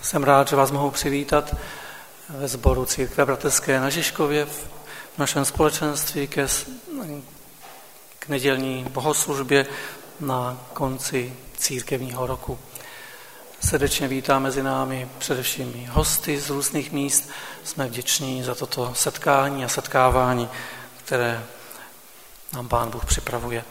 Jsem rád, že vás mohu přivítat ve sboru Církve bratrské na Žižkově v našem společenství k nedělní bohoslužbě na konci církevního roku. Srdečně vítám mezi námi především hosty z různých míst. Jsme vděční za toto setkání a setkávání, které nám Pán Bůh připravuje.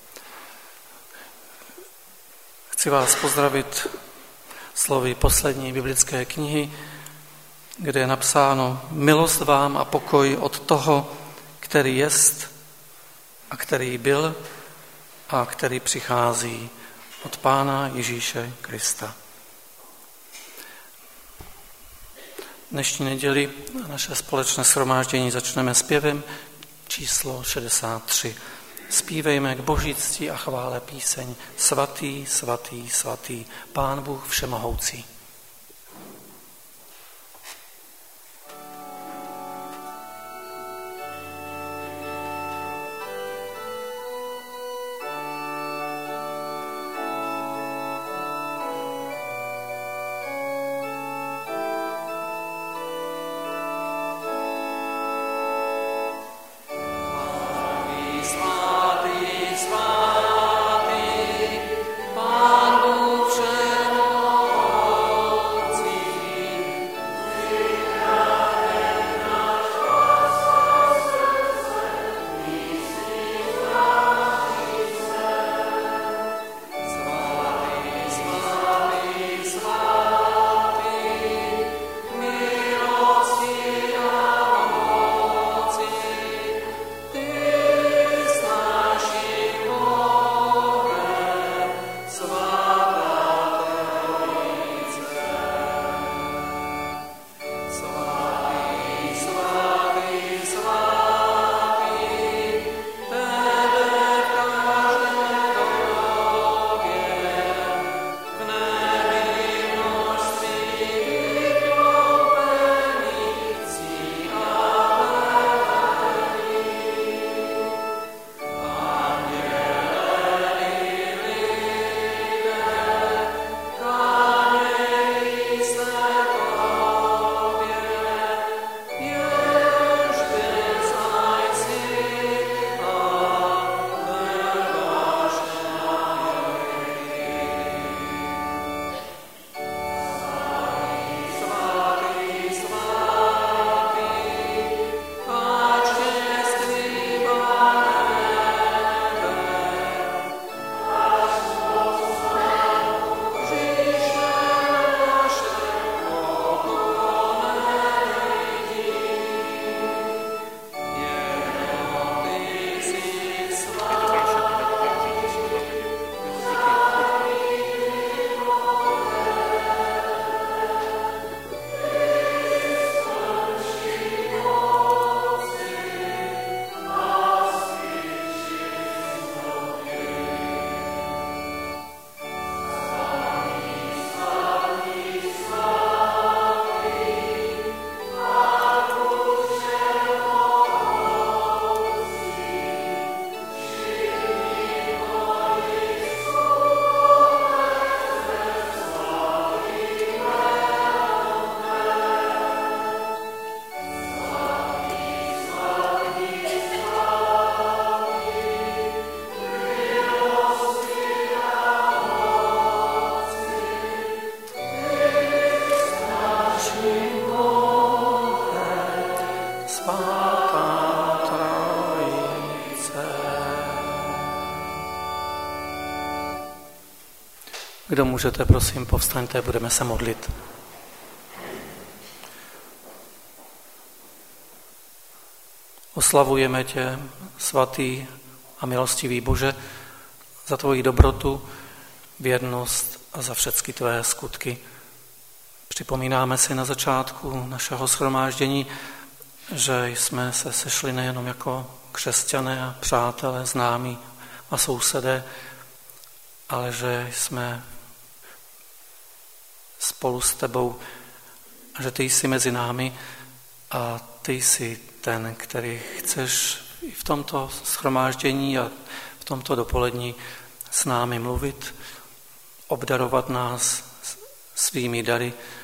Chci vás pozdravit slovy poslední biblické knihy, kde je napsáno: milost vám a pokoj od toho, který jest a který byl a který přichází, od Pána Ježíše Krista. Dnešní neděli naše společné shromáždění začneme zpěvem číslo 63. Zpívejme k Boží cti a chvále píseň Svatý, svatý, svatý, Pán Bůh všemohoucí. Kdo můžete, prosím, povstaňte, budeme se modlit. Oslavujeme tě, svatý a milostivý Bože, za tvoji dobrotu, věrnost a za všechny tvé skutky. Připomínáme si na začátku našeho shromáždění, že jsme se sešli nejenom jako křesťané a přátelé, známí a sousedé, ale že jsme spolu s tebou a že ty jsi mezi námi a ty jsi ten, který chceš i v tomto shromáždění a v tomto dopolední s námi mluvit, obdarovat nás svými dary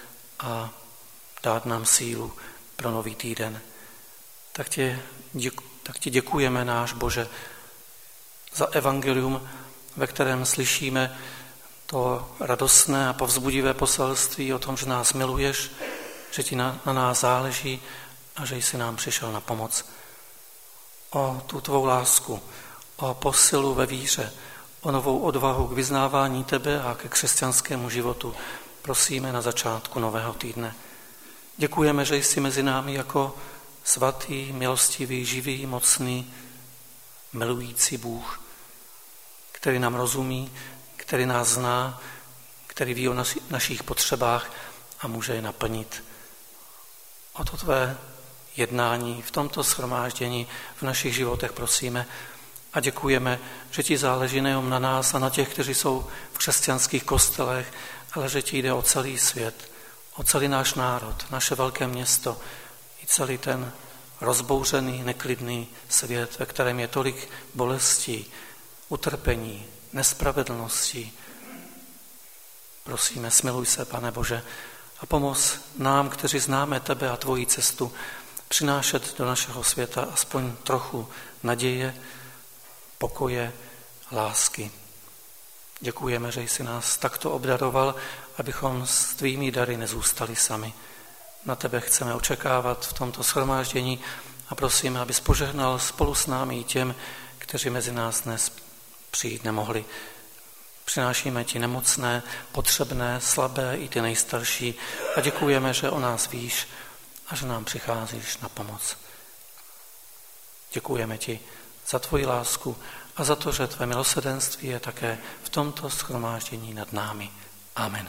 a dát nám sílu pro nový týden. Tak ti děkujeme, náš Bože, za evangelium, ve kterém slyšíme to radostné a povzbudivé poselství o tom, že nás miluješ, že ti na nás záleží a že jsi nám přišel na pomoc. O tu tvou lásku, o posilu ve víře, o novou odvahu k vyznávání tebe a ke křesťanskému životu prosíme na začátku nového týdne. Děkujeme, že jsi mezi námi jako svatý, milostivý, živý, mocný, milující Bůh, který nám rozumí, který nás zná, který ví o našich potřebách a může je naplnit. O to tvé jednání v tomto shromáždění v našich životech prosíme a děkujeme, že ti záleží nejen na nás a na těch, kteří jsou v křesťanských kostelech, ale že ti jde o celý svět, o celý náš národ, naše velké město i celý ten rozbouřený, neklidný svět, ve kterém je tolik bolestí, utrpení, nespravedlností. Prosíme, smiluj se, Pane Bože, a pomoz nám, kteří známe tebe a tvoji cestu, přinášet do našeho světa aspoň trochu naděje, pokoje, lásky. Děkujeme, že jsi nás takto obdaroval, abychom s tvými dary nezůstali sami. Na tebe chceme očekávat v tomto shromáždění a prosíme, abys požehnal spolu s námi i těm, kteří mezi nás dnes přijít nemohli. Přinášíme ti nemocné, potřebné, slabé i ty nejstarší a děkujeme, že o nás víš a že nám přicházíš na pomoc. Děkujeme ti za tvoji lásku a za to, že tvé milosrdenství je také v tomto shromáždění nad námi. Amen.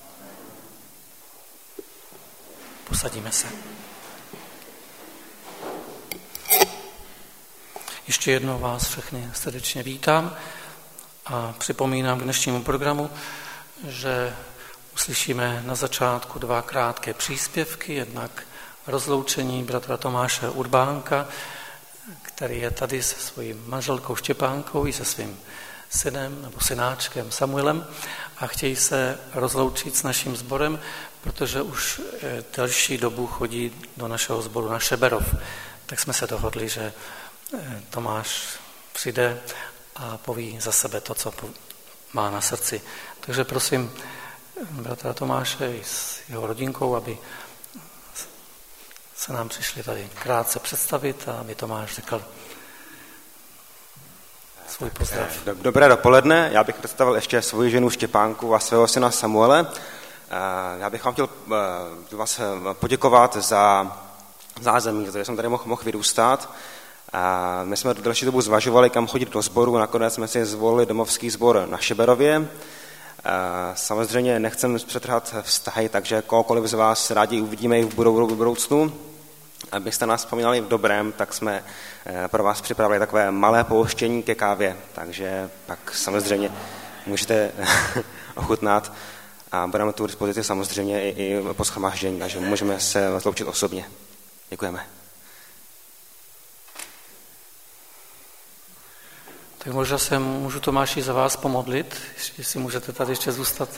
Posadíme se. Ještě jednou vás všechny srdečně vítám a připomínám k dnešnímu programu, že uslyšíme na začátku 2 krátké příspěvky, jednak rozloučení bratra Tomáše Urbánka, který je tady se svojí manželkou Štěpánkou i se svým synem nebo synáčkem Samuelem a chtějí se rozloučit s naším sborem, protože už delší dobu chodí do našeho sboru na Šeberov. Tak jsme se dohodli, že Tomáš přijde a poví za sebe to, co má na srdci. Takže prosím bratra Tomáše i s jeho rodinkou, aby se nám přišli tady krátce představit a aby Tomáš řekl svůj pozdrav. Dobré dopoledne, já bych představil ještě svoji ženu Štěpánku a svého syna Samuele. Já bych vám chtěl vás poděkovat za zázemí, že jsem tady mohl vyrůstat. My jsme delší dobu zvažovali, kam chodit do sboru, nakonec jsme si zvolili domovský sbor na Šeberově. Samozřejmě nechcem přetrhat vztahy, takže kohokoliv z vás rádi uvidíme i v budoucnu. Abyste nás vzpomínali v dobrém, tak jsme pro vás připravili takové malé pouštění ke kávě, takže pak samozřejmě můžete ochutnat a budeme tu dispozici samozřejmě i po shromáždění, takže můžeme se zloučit osobně. Děkujeme. Tak možná se můžu Tomáši za vás pomodlit, jestli můžete tady ještě zůstat.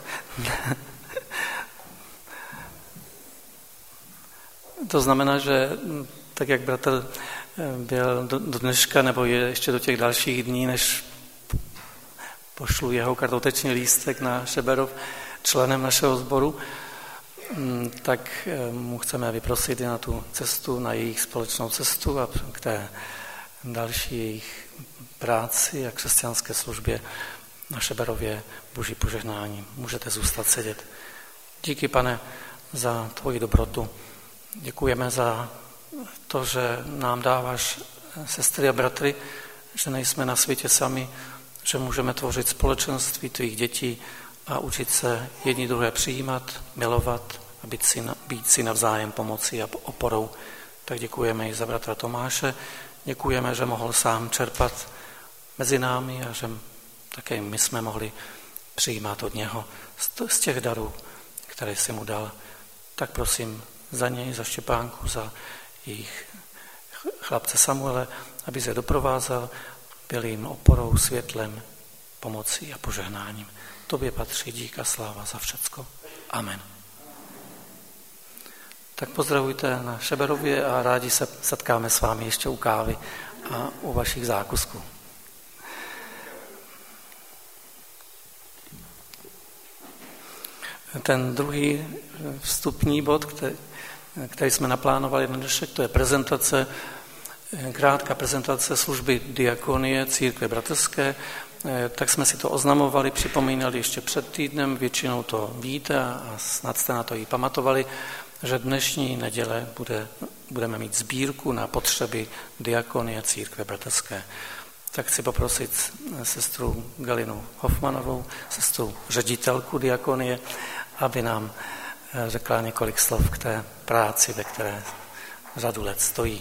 To znamená, že tak jak bratr byl do dneška, nebo je ještě do těch dalších dní, než pošlu jeho kartoteční lístek na Šeberov členem našeho sboru, tak mu chceme vyprosit i na tu cestu, na jejich společnou cestu a k té další jejich práci a křesťanské službě na Šeberově boží požehnání. Můžete zůstat sedět. Díky, Pane, za tvoji dobrotu. Děkujeme za to, že nám dáváš sestry a bratry, že nejsme na světě sami, že můžeme tvořit společenství tvých dětí a učit se jedni druhé přijímat, milovat a být si navzájem pomocí a oporou. Tak děkujeme i za bratra Tomáše. Děkujeme, že mohl sám čerpat mezi námi a že také my jsme mohli přijímat od něho z těch darů, které jsi mu dal. Tak prosím za něj, za Štěpánku, za jejich chlapce Samuele, aby se doprovázel, byl jim oporou, světlem, pomocí a požehnáním. Tobě patří dík a sláva za všecko. Amen. tak pozdravujte na Šeberově a rádi se setkáme s vámi ještě u kávy a u vašich zákusků. Ten druhý vstupní bod, který jsme naplánovali na dnešek, to je prezentace, krátká prezentace služby diakonie Církve bratrské. Tak jsme si to oznamovali, připomínali ještě před týdnem, většinou to víte a snad jste na to i pamatovali, že dnešní neděle budeme mít sbírku na potřeby diakonie Církve bratrské. Tak chci poprosit sestru Galinu Hofmanovou, sestru ředitelku diakonie, aby nám řekla několik slov k té práci, ve které řadu let stojí.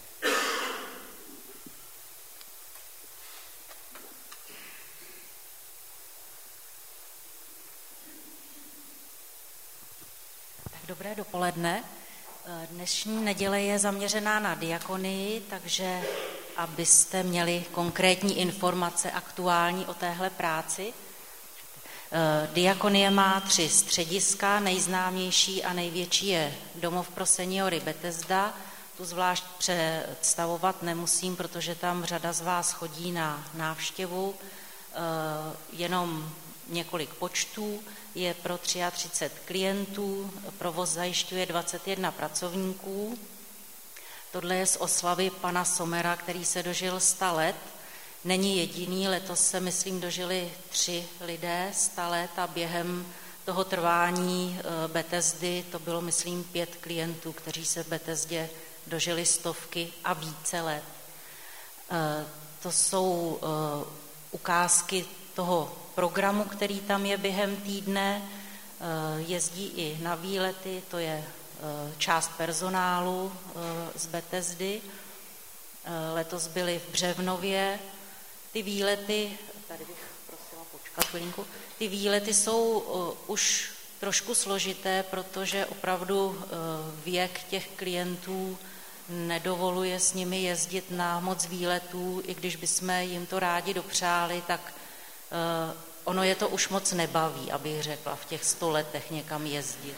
Dobré dopoledne. Dnešní neděle je zaměřená na diakonii, takže abyste měli konkrétní informace aktuální o téhle práci. Diakonie má 3 střediska, nejznámější a největší je Domov pro seniory Bethesda. Tu zvlášť představovat nemusím, protože tam řada z vás chodí na návštěvu, jenom několik počtů, je pro 33 klientů, provoz zajišťuje 21 pracovníků. Tohle je z oslavy pana Somera, který se dožil 100 let. Není jediný, letos se, myslím, dožili 3 lidé 100 let a během toho trvání Bethesdy to bylo, myslím, 5 klientů, kteří se v Bethesdě dožili 100 a více let. To jsou ukázky toho programu, který tam je během týdne, jezdí i na výlety, to je část personálu z Bethesdy. Letos byli v Břevnově. Ty výlety, tady bych prosila počkat chvilinku, ty výlety jsou už trošku složité, protože opravdu věk těch klientů nedovoluje s nimi jezdit na moc výletů, i když bychom jim to rádi dopřáli, tak ono je to už moc nebaví, abych řekla, v těch 100 letech někam jezdit.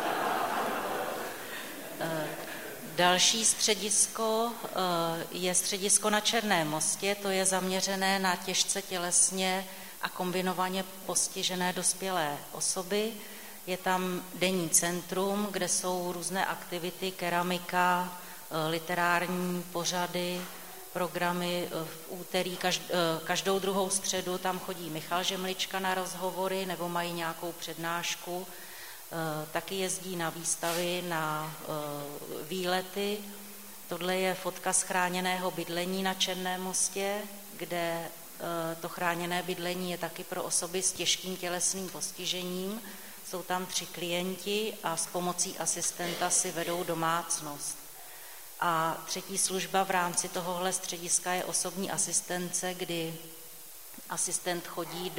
Další středisko je středisko na Černém Mostě, to je zaměřené na těžce tělesně a kombinovaně postižené dospělé osoby. Je tam denní centrum, kde jsou různé aktivity, keramika, literární pořady, programy. V úterý každou druhou středu tam chodí Michal Žemlička na rozhovory nebo mají nějakou přednášku. Taky jezdí na výstavy, na výlety. Tohle je fotka z chráněného bydlení na Černém Mostě, kde to chráněné bydlení je taky pro osoby s těžkým tělesným postižením. Jsou tam 3 klienti a s pomocí asistenta si vedou domácnost. A třetí služba v rámci tohohle střediska je osobní asistence, kdy asistent chodí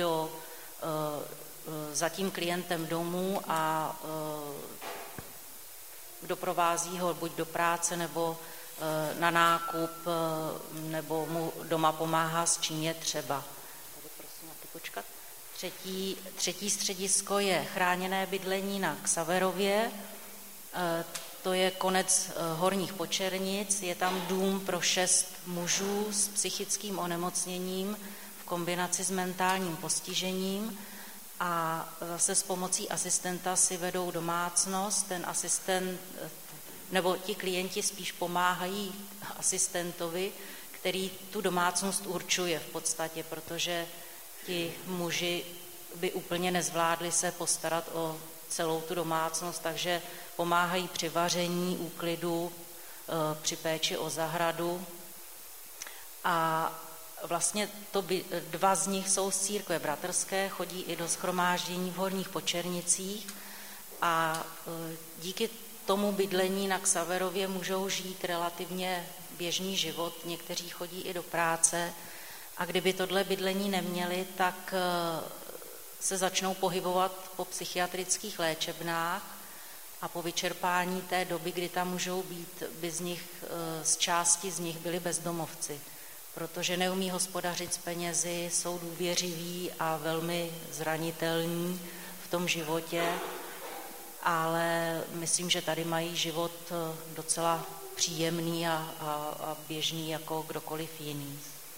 za tím klientem domů a doprovází ho buď do práce nebo na nákup, nebo mu doma pomáhá s čím je třeba. Tady prosím, na ty počkat. Třetí středisko je chráněné bydlení na Xaverově. To je konec Horních Počernic, je tam dům pro 6 mužů s psychickým onemocněním v kombinaci s mentálním postižením a zase s pomocí asistenta si vedou domácnost. Ten asistent, nebo ti klienti spíš pomáhají asistentovi, který tu domácnost určuje v podstatě, protože ti muži by úplně nezvládli se postarat o celou tu domácnost, takže pomáhají při vaření, úklidu, při péči o zahradu. A vlastně 2 z nich jsou z Církve bratrské, chodí i do shromáždění v Horních Počernicích a díky tomu bydlení na Xaverově můžou žít relativně běžný život, někteří chodí i do práce a kdyby tohle bydlení neměli, tak se začnou pohybovat po psychiatrických léčebnách a po vyčerpání té doby, kdy tam můžou být, by z části z nich byli bezdomovci, protože neumí hospodařit s penězi, jsou důvěřiví a velmi zranitelní v tom životě ale myslím, že tady mají život docela příjemný a běžný jako kdokoliv jiný.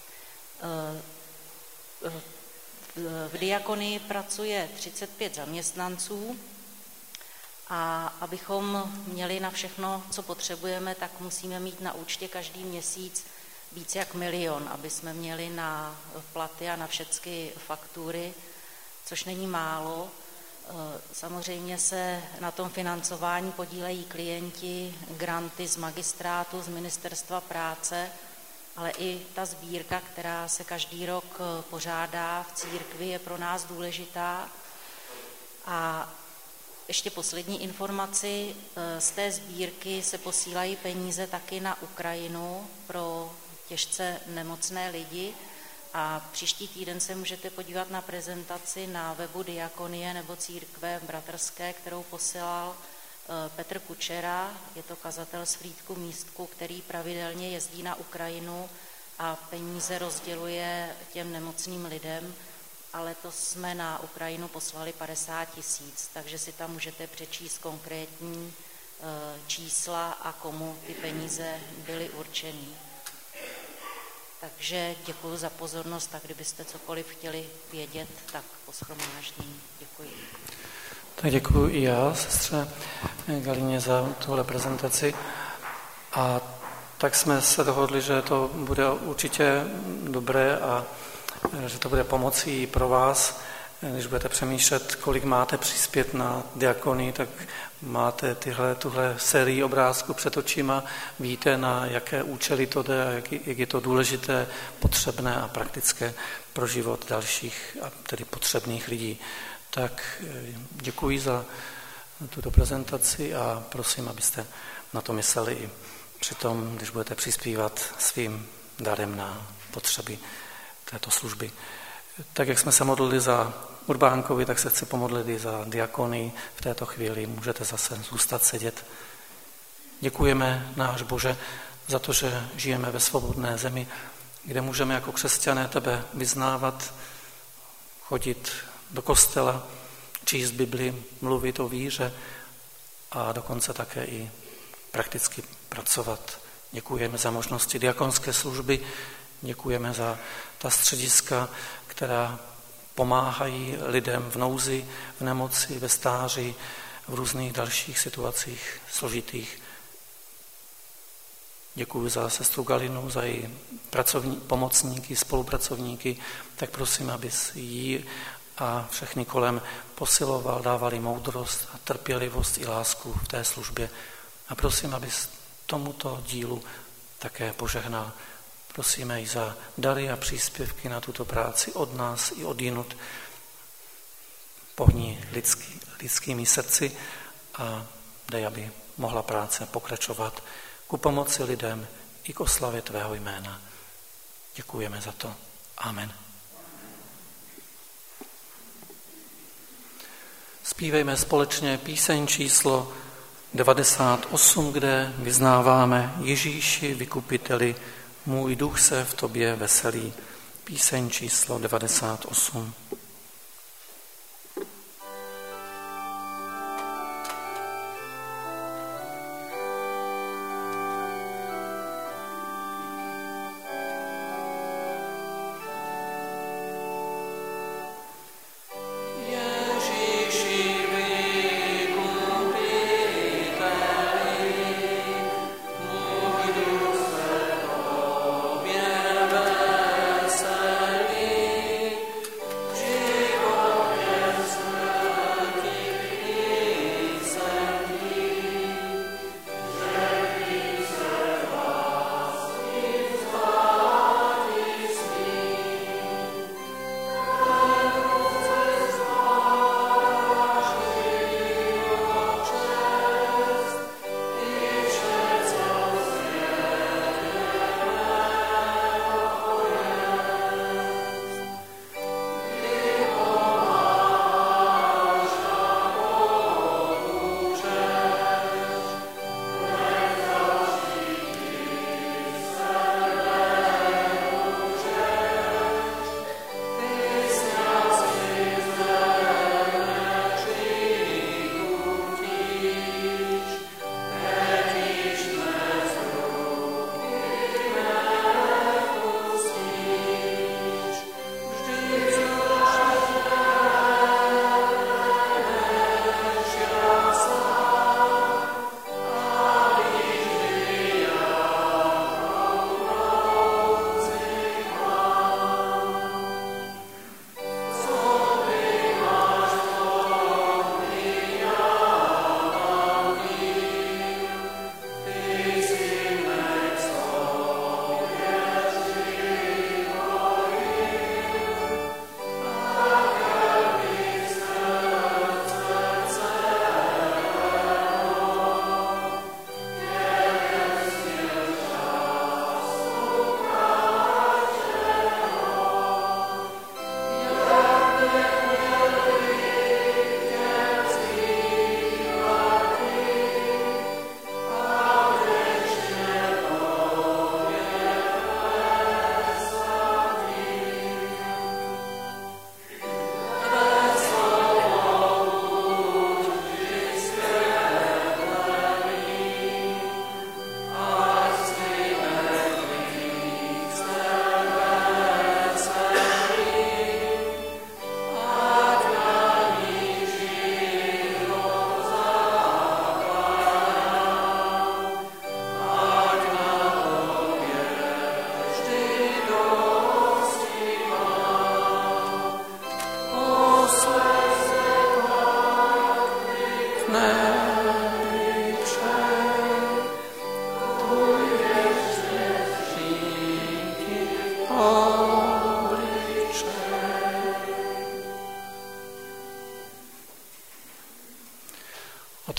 V diakonii pracuje 35 zaměstnanců a abychom měli na všechno, co potřebujeme, tak musíme mít na účtě každý měsíc víc jak 1 000 000, aby jsme měli na platy a na všechny faktury, což není málo. Samozřejmě se na tom financování podílejí klienti, granty z magistrátu, z Ministerstva práce, ale i ta sbírka, která se každý rok pořádá v církvi, je pro nás důležitá. A ještě poslední informaci, z té sbírky se posílají peníze taky na Ukrajinu pro těžce nemocné lidi a příští týden se můžete podívat na prezentaci na webu Diakonie nebo Církve bratrské, kterou posílal Petr Kučera, je to kazatel z Frýdku Místku, který pravidelně jezdí na Ukrajinu a peníze rozděluje těm nemocným lidem, a letos jsme na Ukrajinu poslali 50 000, takže si tam můžete přečíst konkrétní čísla a komu ty peníze byly určeny. Takže děkuji za pozornost a kdybyste cokoliv chtěli vědět, tak po shromáždění. Děkuji. Tak děkuji i já, sestře Galině, za tuhle prezentaci. A tak jsme se dohodli, že to bude určitě dobré a že to bude pomocí i pro vás. Když budete přemýšlet, kolik máte přispět na diakonii, tak máte tuhle sérii obrázků před očima, víte, na jaké účely to jde a jak je to důležité, potřebné a praktické pro život dalších a tedy potřebných lidí. Tak děkuji za tuto prezentaci a prosím, abyste na to mysleli i přitom, když budete přispívat svým darem na potřeby této služby. Tak, jak jsme se modlili za Urbánkovi, tak se chci pomodlit i za diakonii v této chvíli. Můžete zase zůstat sedět. Děkujeme, náš Bože, za to, že žijeme ve svobodné zemi, kde můžeme jako křesťané tebe vyznávat, chodit do kostela, číst Bibli, mluvit o víře a dokonce také i prakticky pracovat. Děkujeme za možnosti diakonské služby, děkujeme za ta střediska, která pomáhají lidem v nouzi, v nemoci, ve stáří, v různých dalších situacích složitých. Děkuji za sestru Galinu, za její pomocníky, spolupracovníky, tak prosím, abys jí a všechny kolem posiloval, dávali moudrost a trpělivost i lásku v té službě. A prosím, abys tomuto dílu také požehnal. Prosíme i za dary a příspěvky na tuto práci od nás i od jinut. Pohni lidskými srdci a dej, aby mohla práce pokračovat ku pomoci lidem i k oslavě tvého jména. Děkujeme za to. Amen. Zpívejme společně píseň číslo 98, kde vyznáváme Ježíši, vykupiteli, můj duch se v tobě veselí. Píseň číslo 98. Ježíši,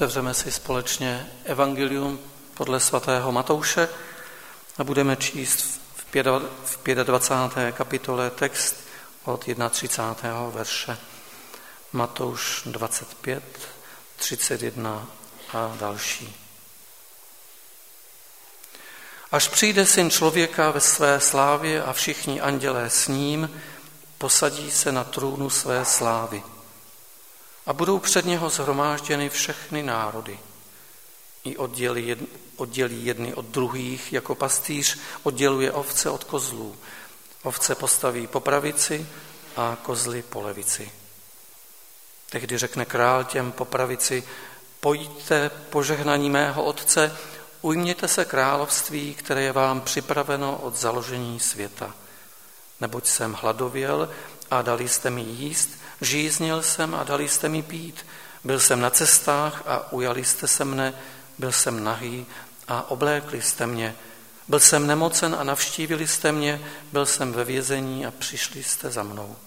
otevřeme si společně Evangelium podle svatého Matouše a budeme číst v 25. kapitole text od 31. verše. Matouš 25, 31 a další. Až přijde Syn člověka ve své slávě a všichni andělé s ním, posadí se na trůnu své slávy. A budou před něho shromážděny všechny národy. I oddělí jedny od druhých, jako pastýř odděluje ovce od kozlů. Ovce postaví po pravici a kozly po levici. Tehdy řekne král těm po pravici: pojďte požehnaní mého Otce, ujměte se království, které je vám připraveno od založení světa. Neboť jsem hladověl a dali jste mi jíst, žíznil jsem a dali jste mi pít, byl jsem na cestách a ujali jste se mne, byl jsem nahý a oblékli jste mě, byl jsem nemocen a navštívili jste mě, byl jsem ve vězení a přišli jste za mnou.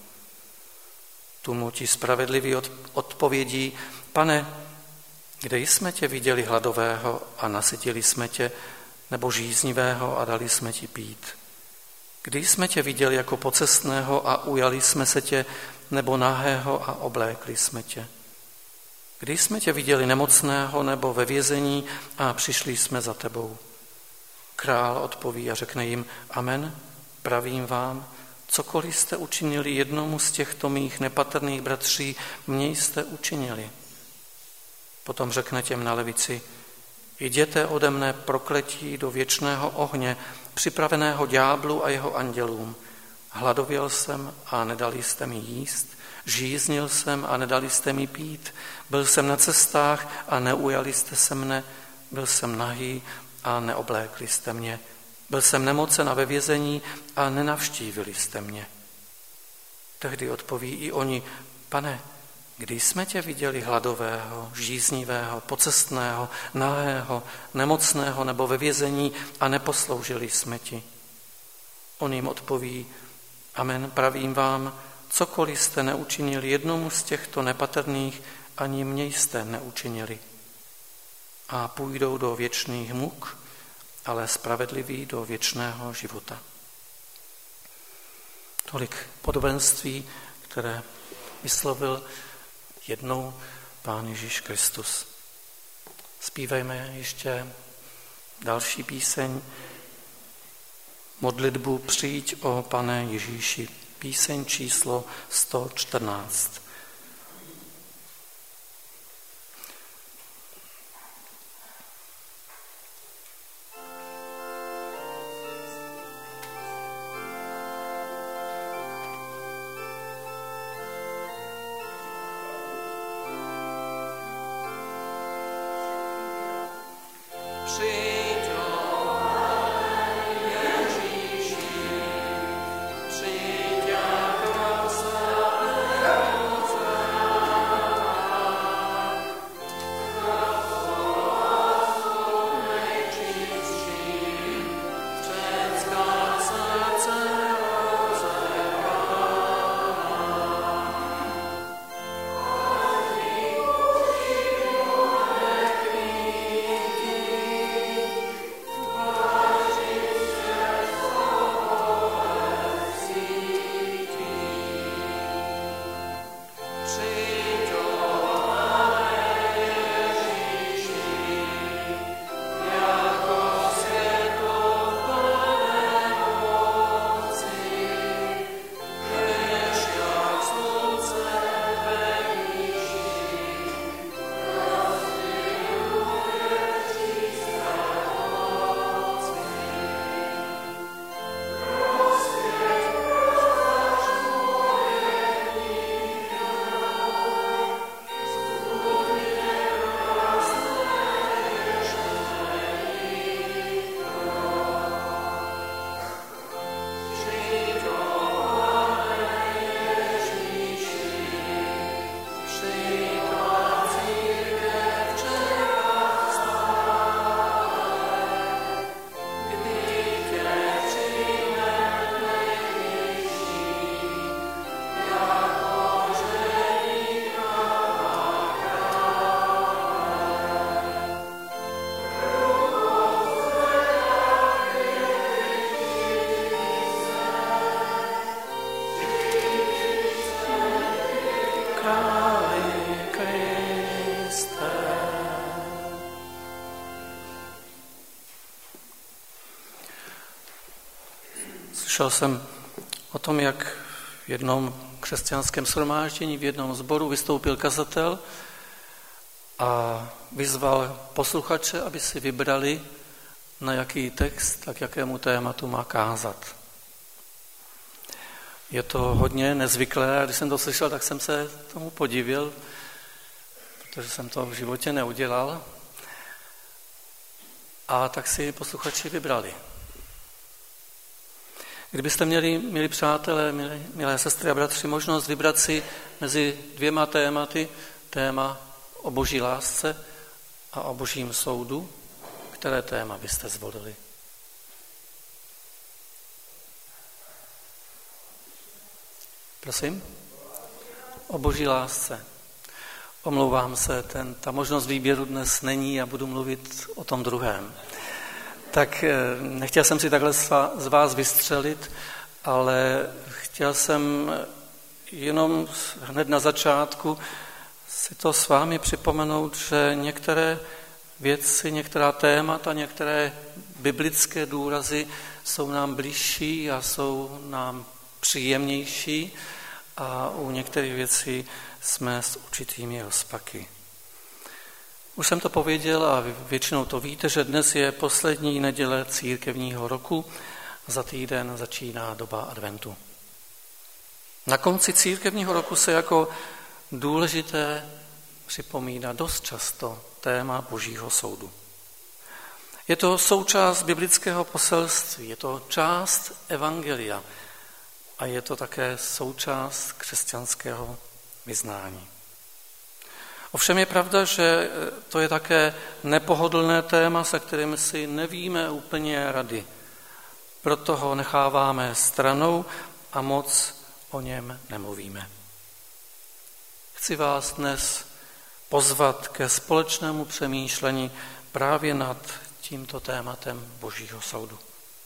Tomu ti spravedliví odpovědí: Pane, kde jsme tě viděli hladového a nasytili jsme tě, nebo žíznivého a dali jsme ti pít? Kdy jsme tě viděli jako pocestného a ujali jsme se tě, nebo nahého a oblékli jsme tě? Kdy jsme tě viděli nemocného nebo ve vězení a přišli jsme za tebou? Král odpoví a řekne jim: Amen, pravím vám, cokoliv jste učinili jednomu z těchto mých nepatrných bratří, mně jste učinili. Potom řekne těm na levici: jděte ode mne prokletí do věčného ohně, připraveného ďáblu a jeho andělům. Hladověl jsem a nedali jste mi jíst, žíznil jsem a nedali jste mi pít, byl jsem na cestách a neujali jste se mne, byl jsem nahý a neoblékli jste mě, byl jsem nemocen a ve vězení a nenavštívili jste mě. Tehdy odpoví i oni: Pane, kdy jsme tě viděli hladového, žíznivého, pocestného, nahého, nemocného nebo ve vězení a neposloužili jsme ti? On jim odpoví: Amen, pravím vám, cokoliv jste neučinili jednomu z těchto nepatrných, ani mě jste neučinili. A půjdou do věčných muk, ale spravedliví do věčného života. Tolik podobenství, které vyslovil jednou Pán Ježíš Kristus. Zpívejme ještě další píseň, modlitbu Přijď, o Pane Ježíši, píseň číslo 114. Slyšel jsem o tom, jak v jednom křesťanském shromáždění, v jednom sboru vystoupil kazatel a vyzval posluchače, aby si vybrali, na jaký text a k jakému tématu má kázat. Je to hodně nezvyklé a když jsem to slyšel, tak jsem se tomu podivil, protože jsem to v životě neudělal. A tak si posluchači vybrali. Kdybyste měli přátelé, milé sestry a bratři, možnost vybrat si mezi dvěma tématy, téma o boží lásce a o božím soudu, které téma byste zvolili? Prosím? O boží lásce. Omlouvám se, ta možnost výběru dnes není a budu mluvit o tom druhém. Tak nechtěl jsem si takhle z vás vystřelit, ale chtěl jsem jenom hned na začátku si to s vámi připomenout, že některé věci, některá témata, některé biblické důrazy jsou nám bližší a jsou nám příjemnější a u některých věcí jsme s určitými rozpaky. Už jsem to pověděl a většinou to víte, že dnes je poslední neděle církevního roku a za týden začíná doba adventu. Na konci církevního roku se jako důležité připomíná dost často téma božího soudu. Je to součást biblického poselství, je to část evangelia a je to také součást křesťanského vyznání. Ovšem je pravda, že to je také nepohodlné téma, se kterým si nevíme úplně rady. Proto ho necháváme stranou a moc o něm nemluvíme. Chci vás dnes pozvat ke společnému přemýšlení právě nad tímto tématem božího soudu.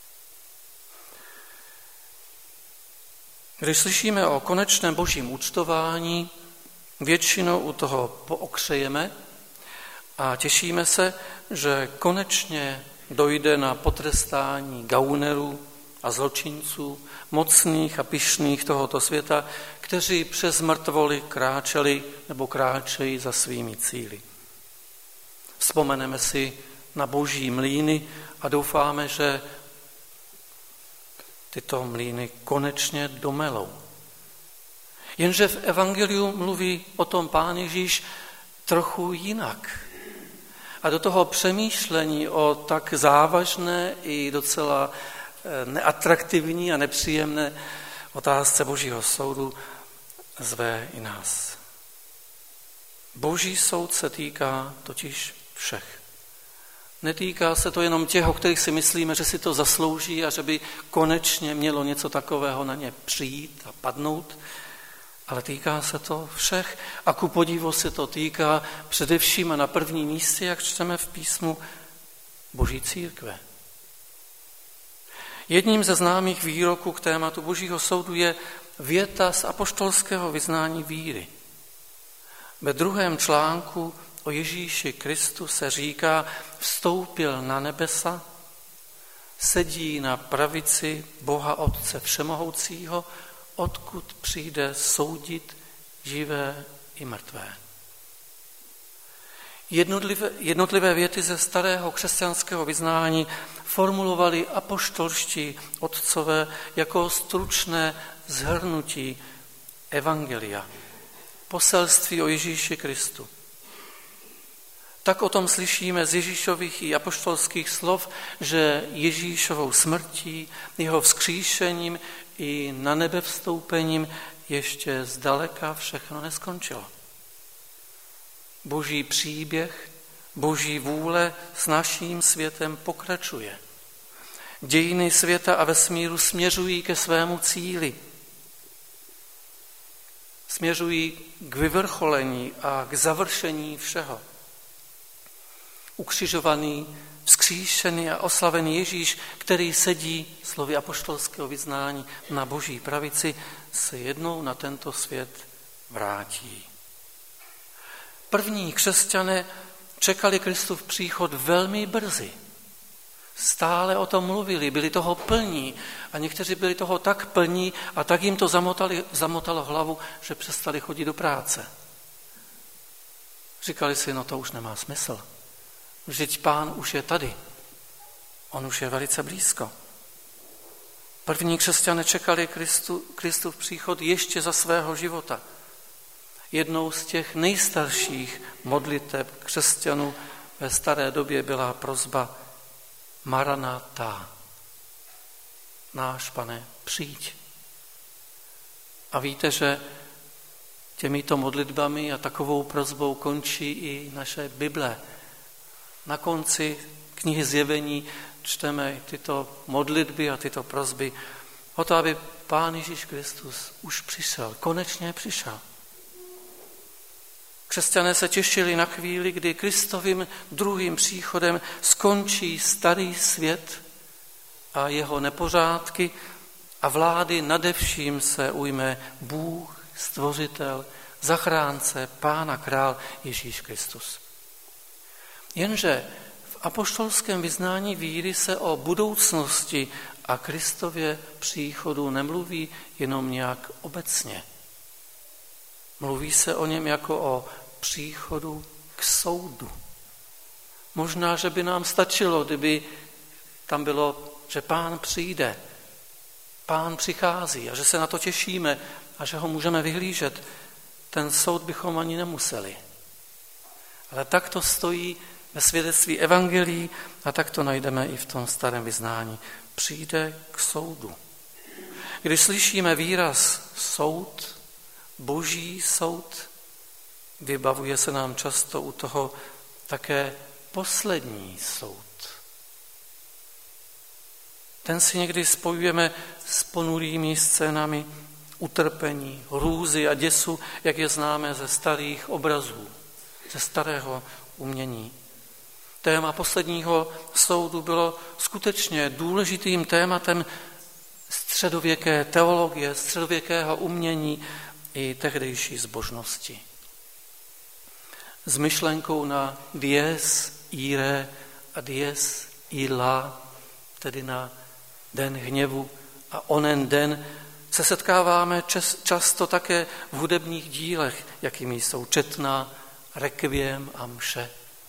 Když slyšíme o konečném božím účtování, většinou u toho pookřejeme a těšíme se, že konečně dojde na potrestání gaunerů a zločinců, mocných a pyšných tohoto světa, kteří přes mrtvoly kráčeli nebo kráčejí za svými cíli. Vzpomeneme si na boží mlýny a doufáme, že tyto mlýny konečně domelou. Jenže v evangeliu mluví o tom Pán Ježíš trochu jinak. A do toho přemýšlení o tak závažné i docela neatraktivní a nepříjemné otázce božího soudu zve i nás. Boží soud se týká totiž všech. Netýká se to jenom těch, o kterých si myslíme, že si to zaslouží a že by konečně mělo něco takového na ně přijít a padnout, ale týká se to všech a ku podivu se to týká především a na prvním místě, jak čteme v písmu, Boží církve. Jedním ze známých výroků k tématu Božího soudu je věta z apoštolského vyznání víry. Ve 2. článku o Ježíši Kristu se říká, vstoupil na nebesa, sedí na pravici Boha Otce Všemohoucího, odkud přijde soudit živé i mrtvé. Jednotlivé věty ze starého křesťanského vyznání formulovali apoštolští otcové jako stručné shrnutí evangelia, poselství o Ježíši Kristu. Tak o tom slyšíme z Ježíšových i apoštolských slov, že Ježíšovou smrtí, jeho vzkříšením i na nebe vstoupením ještě zdaleka všechno neskončilo. Boží příběh, boží vůle s naším světem pokračuje. Dějiny světa a vesmíru směřují ke svému cíli. Směřují k vyvrcholení a k završení všeho. Ukřižovaný, vzkříšený a oslavený Ježíš, který sedí, slovy apoštolského vyznání, na boží pravici, se jednou na tento svět vrátí. První křesťané čekali Kristův příchod velmi brzy. Stále o tom mluvili, byli toho plní a někteří byli toho tak plní a tak jim to zamotalo hlavu, že přestali chodit do práce. Říkali si, no to už nemá smysl. Vždyť Pán už je tady. On už je velice blízko. První křesťané čekali Kristův příchod ještě za svého života. Jednou z těch nejstarších modliteb křesťanů ve staré době byla prosba Maranatá. Náš Pane, přijď. A víte, že těmito modlitbami a takovou prosbou končí i naše Bible. Na konci knihy Zjevení čteme tyto modlitby a tyto prosby o to, aby Pán Ježíš Kristus už přišel, konečně přišel. Křesťané se těšili na chvíli, kdy Kristovým druhým příchodem skončí starý svět a jeho nepořádky a vlády nadevším se ujme Bůh, Stvořitel, Zachránce, Pán a Král Ježíš Kristus. Jenže v apoštolském vyznání víry se o budoucnosti a Kristově příchodu nemluví jenom nějak obecně. Mluví se o něm jako o příchodu k soudu. Možná, že by nám stačilo, kdyby tam bylo, že Pán přijde, Pán přichází a že se na to těšíme a že ho můžeme vyhlížet. Ten soud bychom ani nemuseli. Ale tak to stojí ve svědectví evangelií a tak to najdeme i v tom starém vyznání. Přijde k soudu. Když slyšíme výraz soud, Boží soud, vybavuje se nám často u toho také poslední soud. Ten si někdy spojujeme s ponurými scénami utrpení, hrůzy a děsu, jak je známe ze starých obrazů, ze starého umění. Téma posledního soudu bylo skutečně důležitým tématem středověké teologie, středověkého umění i tehdejší zbožnosti. S myšlenkou na dies irae a dies illa, tedy na den hněvu a onen den, se setkáváme často také v hudebních dílech, jakými jsou četná, rekviem a mše.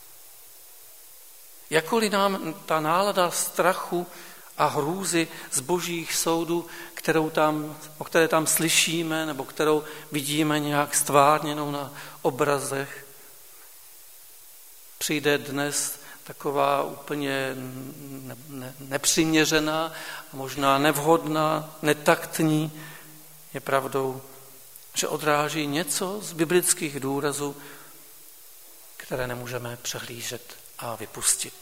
Jakkoliv nám ta nálada strachu a hrůzy z božích soudů, o které tam slyšíme nebo kterou vidíme nějak stvárněnou na obrazech, přijde dnes taková úplně nepřiměřená, možná nevhodná, netaktní, je pravdou, že odráží něco z biblických důrazů, které nemůžeme přehlížet a vypustit.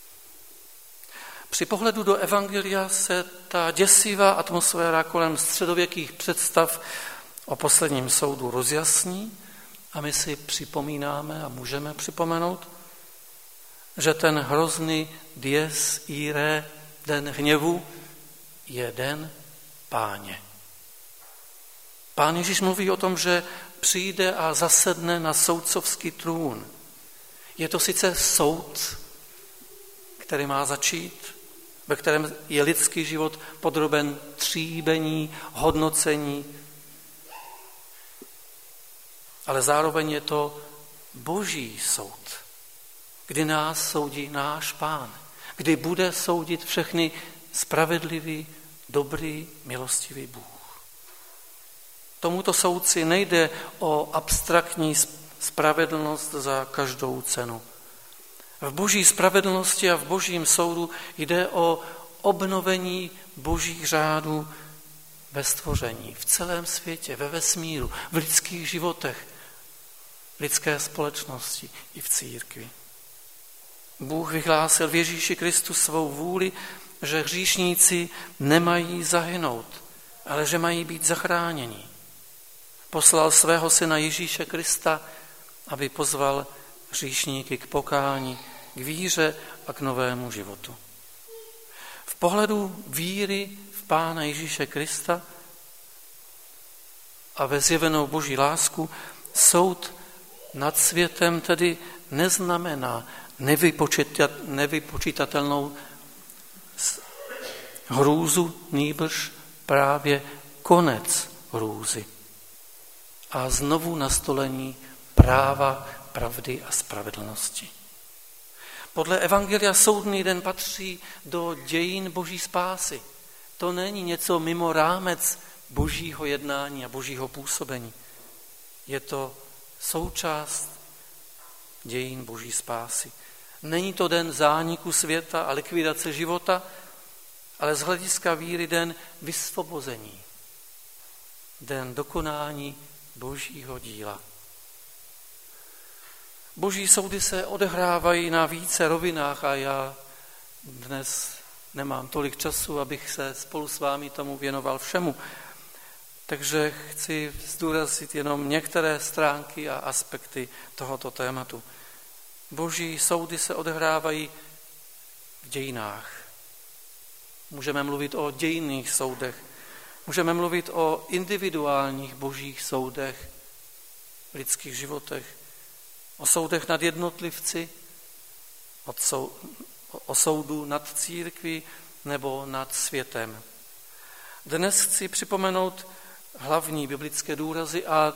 Při pohledu do evangelia se ta děsivá atmosféra kolem středověkých představ o posledním soudu rozjasní a my si připomínáme a můžeme připomenout, že ten hrozný dies irae, den hněvu, je den Páně. Pán Ježíš mluví o tom, že přijde a zasedne na soudcovský trůn. Je to sice soud, který má začít, ve kterém je lidský život podroben tříbení, hodnocení, ale zároveň je to Boží soud, kdy nás soudí náš Pán, kdy bude soudit všechny spravedlivý, dobrý, milostivý Bůh. Tomuto soudci nejde o abstraktní spravedlnost za každou cenu. V Boží spravedlnosti a v Božím soudu jde o obnovení Božích řádů ve stvoření, v celém světě, ve vesmíru, v lidských životech, v lidské společnosti i v církvi. Bůh vyhlásil v Ježíši Kristu svou vůli, že hříšníci nemají zahynout, ale že mají být zachráněni. Poslal svého syna Ježíše Krista, aby pozval hříšníky k pokání, k víře a k novému životu. V pohledu víry v Pána Ježíše Krista a ve zjevenou Boží lásku soud nad světem tedy neznamená nevypočitatelnou hrůzu, nýbrž právě konec hrůzy a znovu nastolení práva, pravdy a spravedlnosti. Podle Evangelia soudný den patří do dějin boží spásy. To není něco mimo rámec božího jednání a božího působení. Je to součást dějin boží spásy. Není to den zániku světa a likvidace života, ale z hlediska víry den vysvobození. Den dokonání božího díla. Boží soudy se odehrávají na více rovinách a já dnes nemám tolik času, abych se spolu s vámi tomu věnoval všemu. Takže chci zdůraznit jenom některé stránky a aspekty tohoto tématu. Boží soudy se odehrávají v dějinách. Můžeme mluvit o dějinných soudech. Můžeme mluvit o individuálních božích soudech v lidských životech. O soudech nad jednotlivci, o soudu nad církví nebo nad světem. Dnes chci připomenout hlavní biblické důrazy a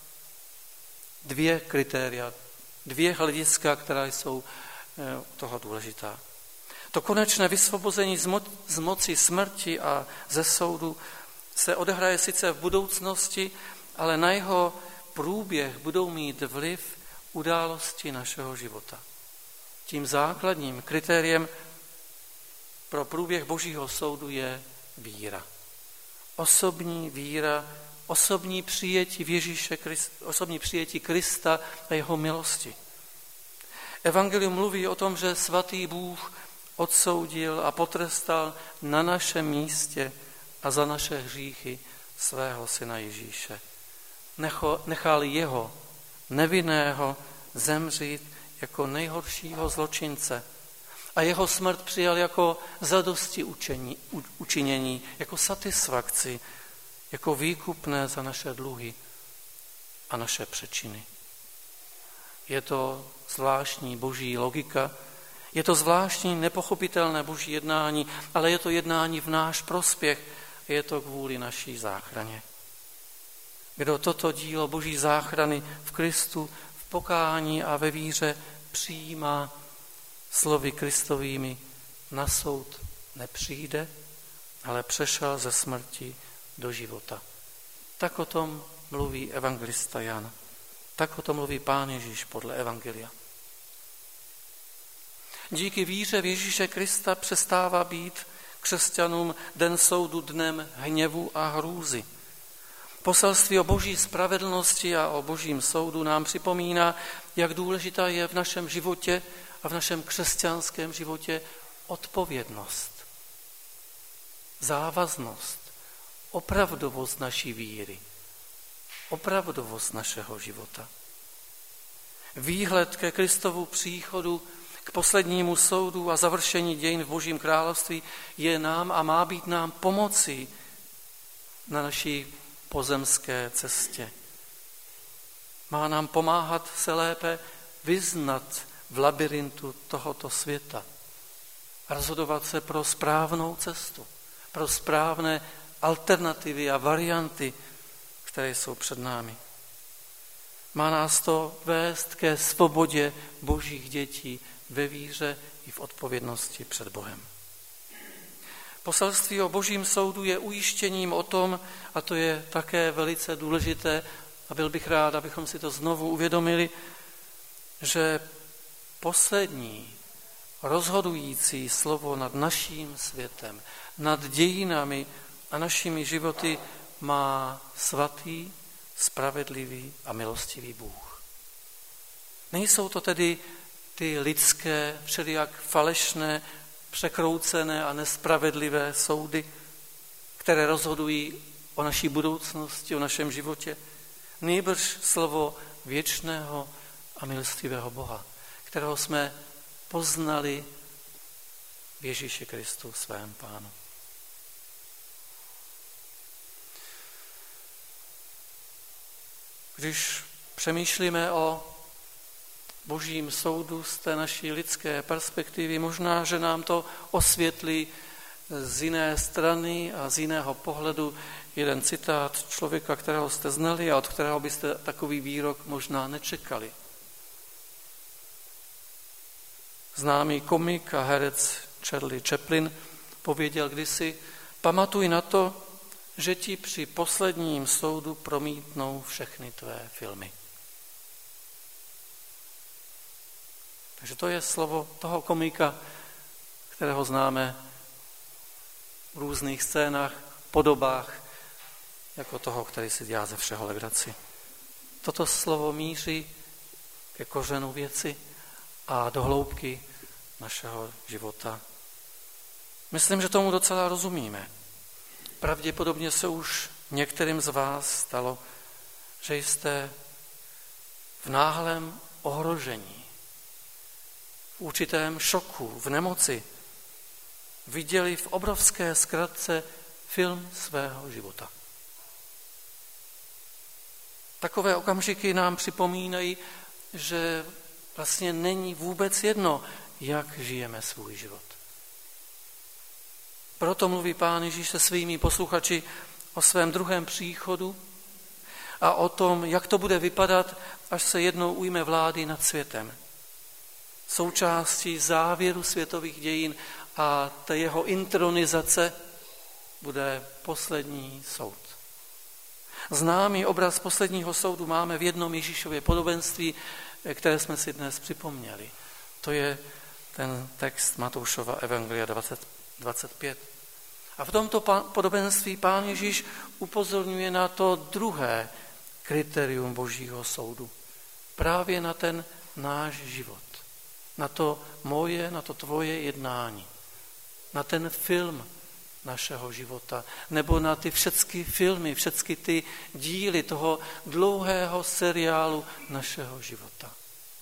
dvě kritéria, dvě hlediska, která jsou toho důležitá. To konečné vysvobození z moci smrti a ze soudu se odehraje sice v budoucnosti, ale na jeho průběh budou mít vliv události našeho života. Tím základním kritériem pro průběh božího soudu je víra. Osobní víra, osobní přijetí Ježíše Krista, osobní přijetí Krista a jeho milosti. Evangelium mluví o tom, že svatý Bůh odsoudil a potrestal na našem místě a za naše hříchy svého syna Ježíše. Nechal jeho nevinného zemřít jako nejhoršího zločince a jeho smrt přijal jako zadosti učinění, jako satisfakci, jako výkupné za naše dluhy a naše přečiny. Je to zvláštní boží logika, je to zvláštní nepochopitelné boží jednání, ale je to jednání v náš prospěch, je to kvůli naší záchraně. Kdo toto dílo boží záchrany v Kristu, v pokání a ve víře přijímá slovy Kristovými, na soud nepřijde, ale přešel ze smrti do života. Tak o tom mluví evangelista Jan. Tak o tom mluví Pán Ježíš podle Evangelia. Díky víře v Ježíše Krista přestává být křesťanům den soudu dnem hněvu a hrůzy. Poselství o boží spravedlnosti a o božím soudu nám připomíná, jak důležitá je v našem životě a v našem křesťanském životě odpovědnost, závaznost, opravdovost naší víry, opravdovost našeho života. Výhled ke Kristovu příchodu, k poslednímu soudu a završení dějin v Božím království je nám a má být nám pomocí na naší pozemské cestě. Má nám pomáhat se lépe vyznat v labirintu tohoto světa a rozhodovat se pro správnou cestu, pro správné alternativy a varianty, které jsou před námi. Má nás to vést ke svobodě božích dětí ve víře i v odpovědnosti před Bohem. Poselství o božím soudu je ujištěním o tom, a to je také velice důležité, a byl bych rád, abychom si to znovu uvědomili, že poslední rozhodující slovo nad naším světem, nad dějinami a našimi životy má svatý, spravedlivý a milostivý Bůh. Nejsou to tedy ty lidské, všelijak falešné, překroucené a nespravedlivé soudy, které rozhodují o naší budoucnosti, o našem životě. Nýbrž slovo věčného a milostivého Boha, kterého jsme poznali v Ježíši Kristu, svém Pánu. Když přemýšlíme o božím soudu z té naší lidské perspektivy, možná, že nám to osvětlí z jiné strany a z jiného pohledu jeden citát člověka, kterého jste znali a od kterého byste takový výrok možná nečekali. Známý komik a herec Charlie Chaplin pověděl kdysi: pamatuj na to, že ti při posledním soudu promítnou všechny tvé filmy. Takže to je slovo toho komika, kterého známe v různých scénách, podobách, jako toho, který si dělá ze všeho legraci. Toto slovo míří ke kořenu věci a do hloubky našeho života. Myslím, že tomu docela rozumíme. Pravděpodobně se už některým z vás stalo, že jste v náhlém ohrožení, v určitém šoku, v nemoci viděli v obrovské zkratce film svého života. Takové okamžiky nám připomínají, že vlastně není vůbec jedno, jak žijeme svůj život. Proto mluví Pán Ježíš se svými posluchači o svém druhém příchodu a o tom, jak to bude vypadat, až se jednou ujme vlády nad světem. Součástí závěru světových dějin a té jeho intronizace bude poslední soud. Známý obraz posledního soudu máme v jednom Ježíšově podobenství, které jsme si dnes připomněli. To je ten text Matoušova Evangelia 25. A v tomto podobenství Pán Ježíš upozorňuje na to druhé kritérium Božího soudu. Právě na ten náš život. Na to moje, na to tvoje jednání. Na ten film našeho života. Nebo na ty všechny filmy, všechny ty díly toho dlouhého seriálu našeho života.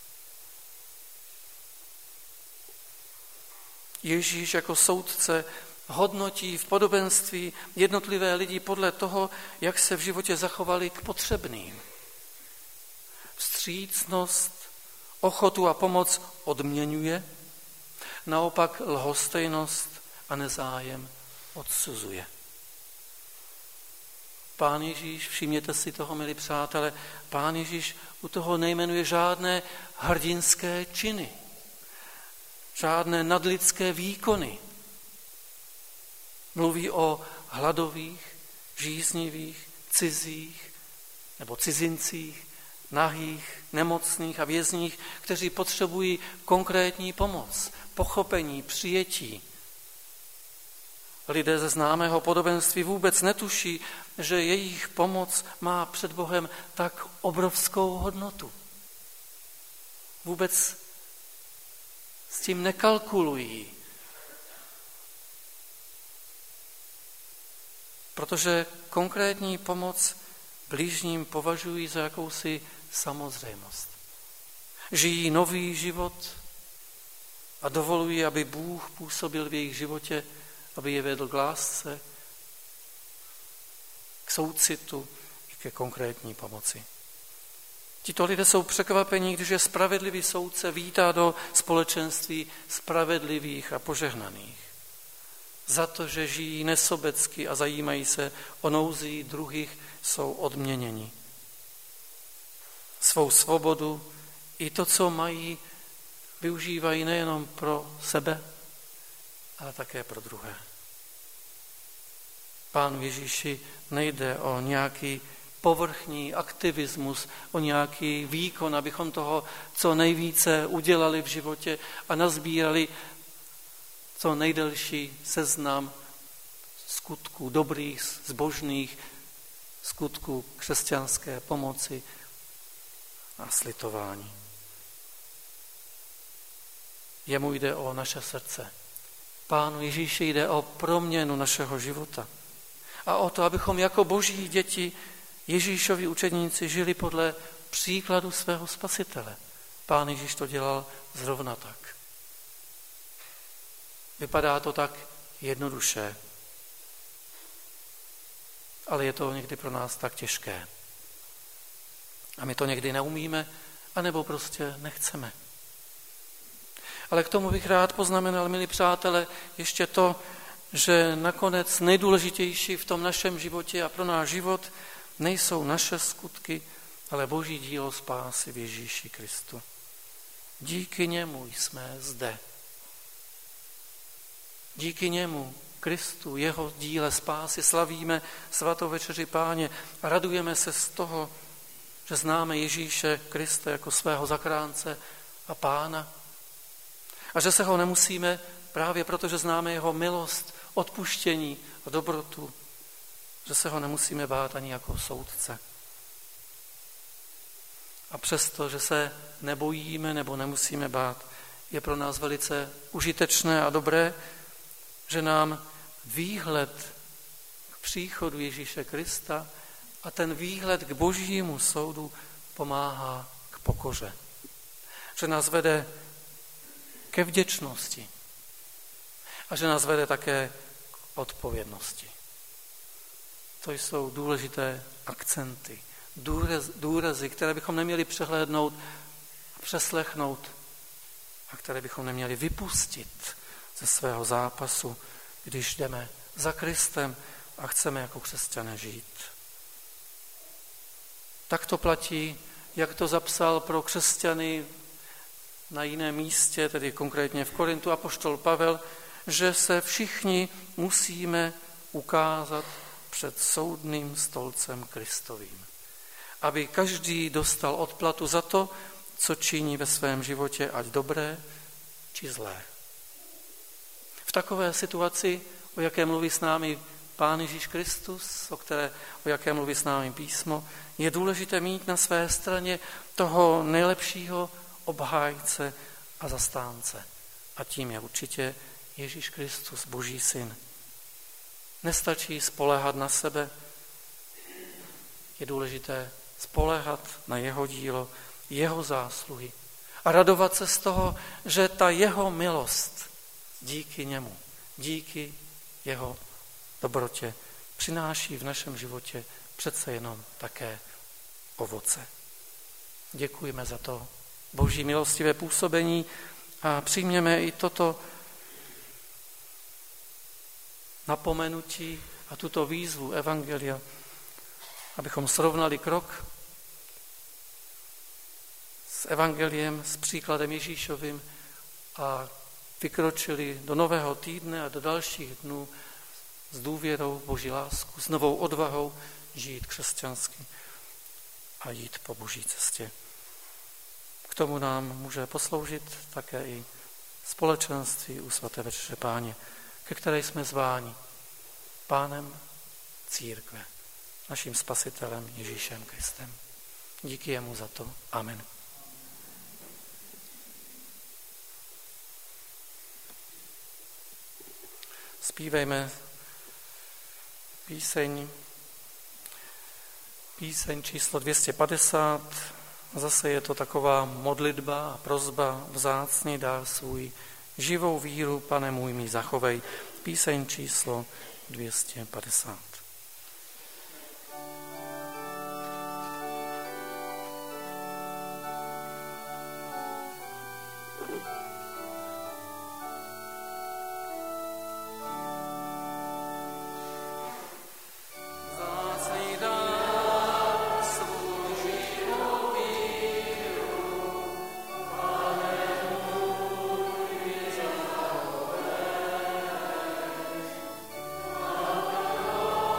Ježíš jako soudce hodnotí v podobenství jednotlivé lidi podle toho, jak se v životě zachovali k potřebným. Vstřícnost, ochotu a pomoc odměňuje, naopak lhostejnost a nezájem odsuzuje. Pán Ježíš, všimněte si toho, milí přátelé, Pán Ježíš u toho nejmenuje žádné hrdinské činy, žádné nadlidské výkony. Mluví o hladových, žíznivých, cizích nebo cizincích, nahých, nemocných a vězních, kteří potřebují konkrétní pomoc, pochopení, přijetí. Lidé ze známého podobenství vůbec netuší, že jejich pomoc má před Bohem tak obrovskou hodnotu. Vůbec s tím nekalkulují. Protože konkrétní pomoc blížním považují za jakousi samozřejmost. Žijí nový život a dovolují, aby Bůh působil v jejich životě, aby je vedl k lásce, k soucitu i ke konkrétní pomoci. Tito lidé jsou překvapení, když je spravedlivý soudce vítá do společenství spravedlivých a požehnaných. Za to, že žijí nesobecky a zajímají se o nouzi druhých, jsou odměněni. Svou svobodu i to, co mají, využívají nejenom pro sebe, ale také pro druhé. Pánu Ježíši nejde o nějaký povrchní aktivismus, o nějaký výkon, abychom toho co nejvíce udělali v životě a nazbírali co nejdelší seznam skutků dobrých, zbožných, skutků křesťanské pomoci a slitování. Jemu jde o naše srdce. Pánu Ježíši jde o proměnu našeho života a o to, abychom jako boží děti, Ježíšovi učedníci, žili podle příkladu svého Spasitele. Pán Ježíš to dělal zrovna tak. Vypadá to tak jednoduše, ale je to někdy pro nás tak těžké. A my to někdy neumíme, anebo prostě nechceme. Ale k tomu bych rád poznamenal, milí přátelé, ještě to, že nakonec nejdůležitější v tom našem životě a pro náš život nejsou naše skutky, ale Boží dílo spásy v Ježíši Kristu. Díky němu jsme zde. Díky němu, Kristu, jeho díle spásy, slavíme svatou večeři Páně a radujeme se z toho, že známe Ježíše Krista jako svého zachránce a Pána. A že se ho nemusíme, právě proto, že známe jeho milost, odpuštění a dobrotu, že se ho nemusíme bát ani jako soudce. A přesto, že se nebojíme nebo nemusíme bát, je pro nás velice užitečné a dobré, že nám výhled k příchodu Ježíše Krista a ten výhled k Božímu soudu pomáhá k pokoře. Že nás vede ke vděčnosti a že nás vede také k odpovědnosti. To jsou důležité akcenty, důrazy, které bychom neměli přehlédnout a přeslechnout a které bychom neměli vypustit ze svého zápasu, když jdeme za Kristem a chceme jako křesťané žít. Tak to platí, jak to zapsal pro křesťany na jiném místě, tedy konkrétně v Korintu apoštol Pavel, že se všichni musíme ukázat před soudným stolcem Kristovým, aby každý dostal odplatu za to, co činí ve svém životě, ať dobré či zlé. V takové situaci, o jaké mluví s námi Pán Ježíš Kristus, o jaké mluví s námi písmo, je důležité mít na své straně toho nejlepšího obhájce a zastánce. A tím je určitě Ježíš Kristus, Boží syn. Nestačí spoléhat na sebe, je důležité spoléhat na jeho dílo, jeho zásluhy a radovat se z toho, že ta jeho milost díky němu, díky jeho dobrotě přináší v našem životě přece jenom také ovoce. Děkujeme za to Boží milostivé působení a přijměme i toto napomenutí a tuto výzvu evangelia, abychom srovnali krok s evangeliem, s příkladem Ježíšovým a vykročili do nového týdne a do dalších dnů s důvěrou v Boží lásku, s novou odvahou žít křesťansky a jít po Boží cestě. K tomu nám může posloužit také i společenství u svaté večeře Páně, ke které jsme zváni Pánem církve, naším spasitelem Ježíšem Kristem. Díky jemu za to. Amen. Zpívejme píseň číslo 250. Zase je to taková modlitba a prosba: vzácný dár svůj, živou víru, Pane můj mi zachovej. Píseň číslo 250. Oh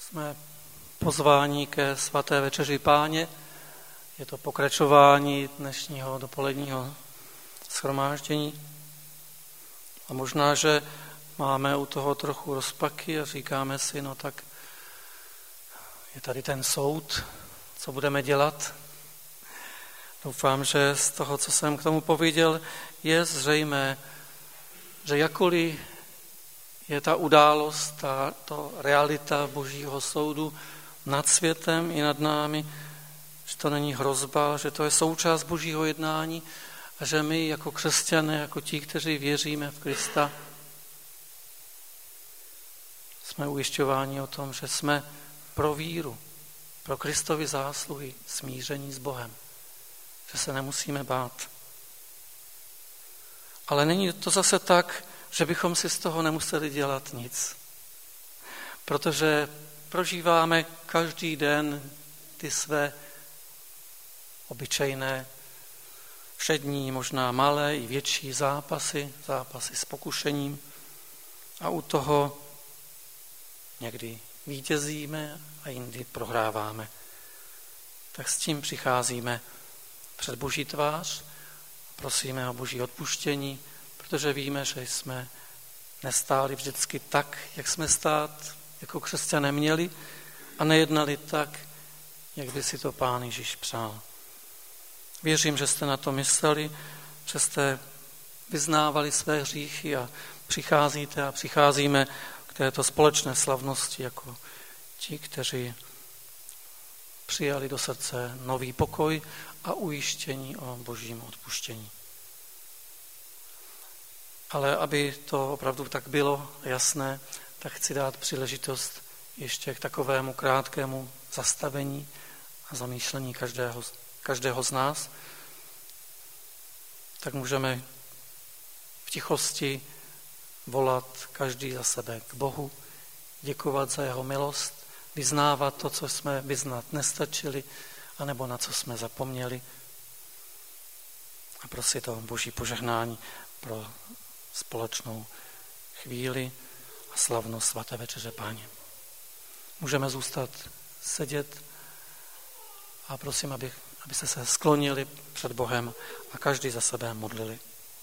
Jsme pozváni ke svaté večeři Páně. Je to pokračování dnešního dopoledního shromáždění. A možná, že máme u toho trochu rozpaky a říkáme si, no tak je tady ten soud, co budeme dělat. Doufám, že z toho, co jsem k tomu pověděl, je zřejmé, že jakkoliv je ta událost, to realita Božího soudu nad světem i nad námi, že to není hrozba, že to je součást Božího jednání a že my jako křesťané, jako ti, kteří věříme v Krista, jsme ujišťováni o tom, že jsme pro víru, pro Kristovy zásluhy smíření s Bohem, že se nemusíme bát. Ale není to zase tak, že bychom si z toho nemuseli dělat nic. Protože prožíváme každý den ty své obyčejné, všední, možná malé i větší zápasy s pokušením a u toho někdy vítězíme a jindy prohráváme. Tak s tím přicházíme před Boží tvář, prosíme o Boží odpuštění, protože víme, že jsme nestáli vždycky tak, jak jsme stát jako křesťané měli a nejednali tak, jak by si to Pán Ježíš přál. Věřím, že jste na to mysleli, že jste vyznávali své hříchy a přicházíte a přicházíme k této společné slavnosti jako ti, kteří přijali do srdce nový pokoj a ujištění o Božím odpuštění. Ale aby to opravdu tak bylo jasné, tak chci dát příležitost ještě k takovému krátkému zastavení a zamýšlení každého z nás. Tak můžeme v tichosti volat každý za sebe k Bohu, děkovat za jeho milost, vyznávat to, co jsme vyznat nestačili, anebo na co jsme zapomněli a prosit o Boží požehnání pro společnou chvíli a slavnost svaté večeře Páně. Můžeme zůstat sedět a prosím, abyste se sklonili před Bohem a každý za sebe modlili.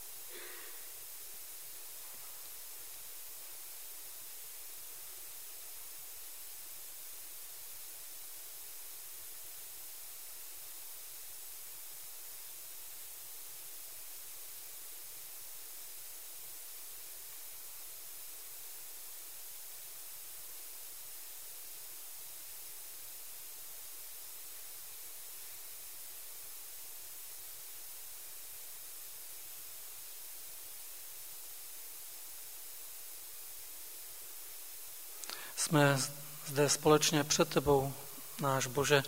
Jsme zde společně před tebou, náš Bože,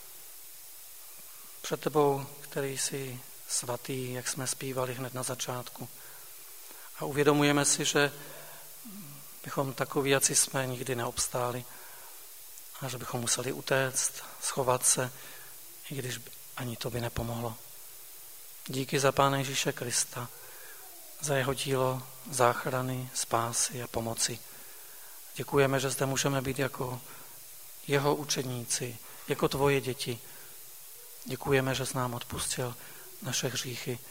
před tebou, který jsi svatý, jak jsme zpívali hned na začátku. A uvědomujeme si, že bychom takoví, jací jsme, nikdy neobstáli a že bychom museli utéct, schovat se, i když ani to by nepomohlo. Díky za Pána Ježíše Krista, za jeho dílo záchrany, spásy a pomoci. Děkujeme, že zde můžeme být jako jeho učedníci, jako tvoje děti. Děkujeme, že jsi nám odpustil naše hříchy.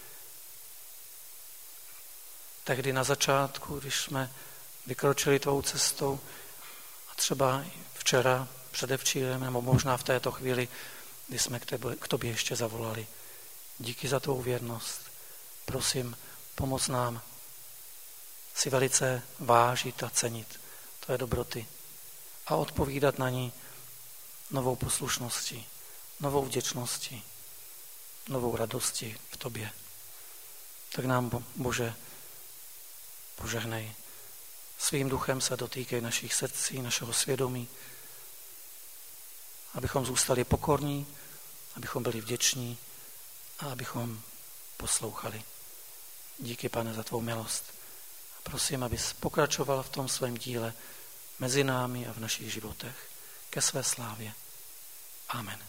Tehdy na začátku, když jsme vykročili tvou cestou a třeba včera, předevčírem, nebo možná v této chvíli, kdy jsme k tobě ještě zavolali. Díky za tvou věrnost. Prosím, pomoz nám si velice vážit a cenit tvé dobroty a odpovídat na ní novou poslušností, novou vděčností, novou radostí v tobě. Tak nám, Bože, požehnej. Svým duchem se dotýkej našich srdcí, našeho svědomí, abychom zůstali pokorní, abychom byli vděční a abychom poslouchali. Díky, Pane, za tvou milost. Prosím, abys pokračoval v tom svém díle mezi námi a v našich životech ke své slávě. Amen.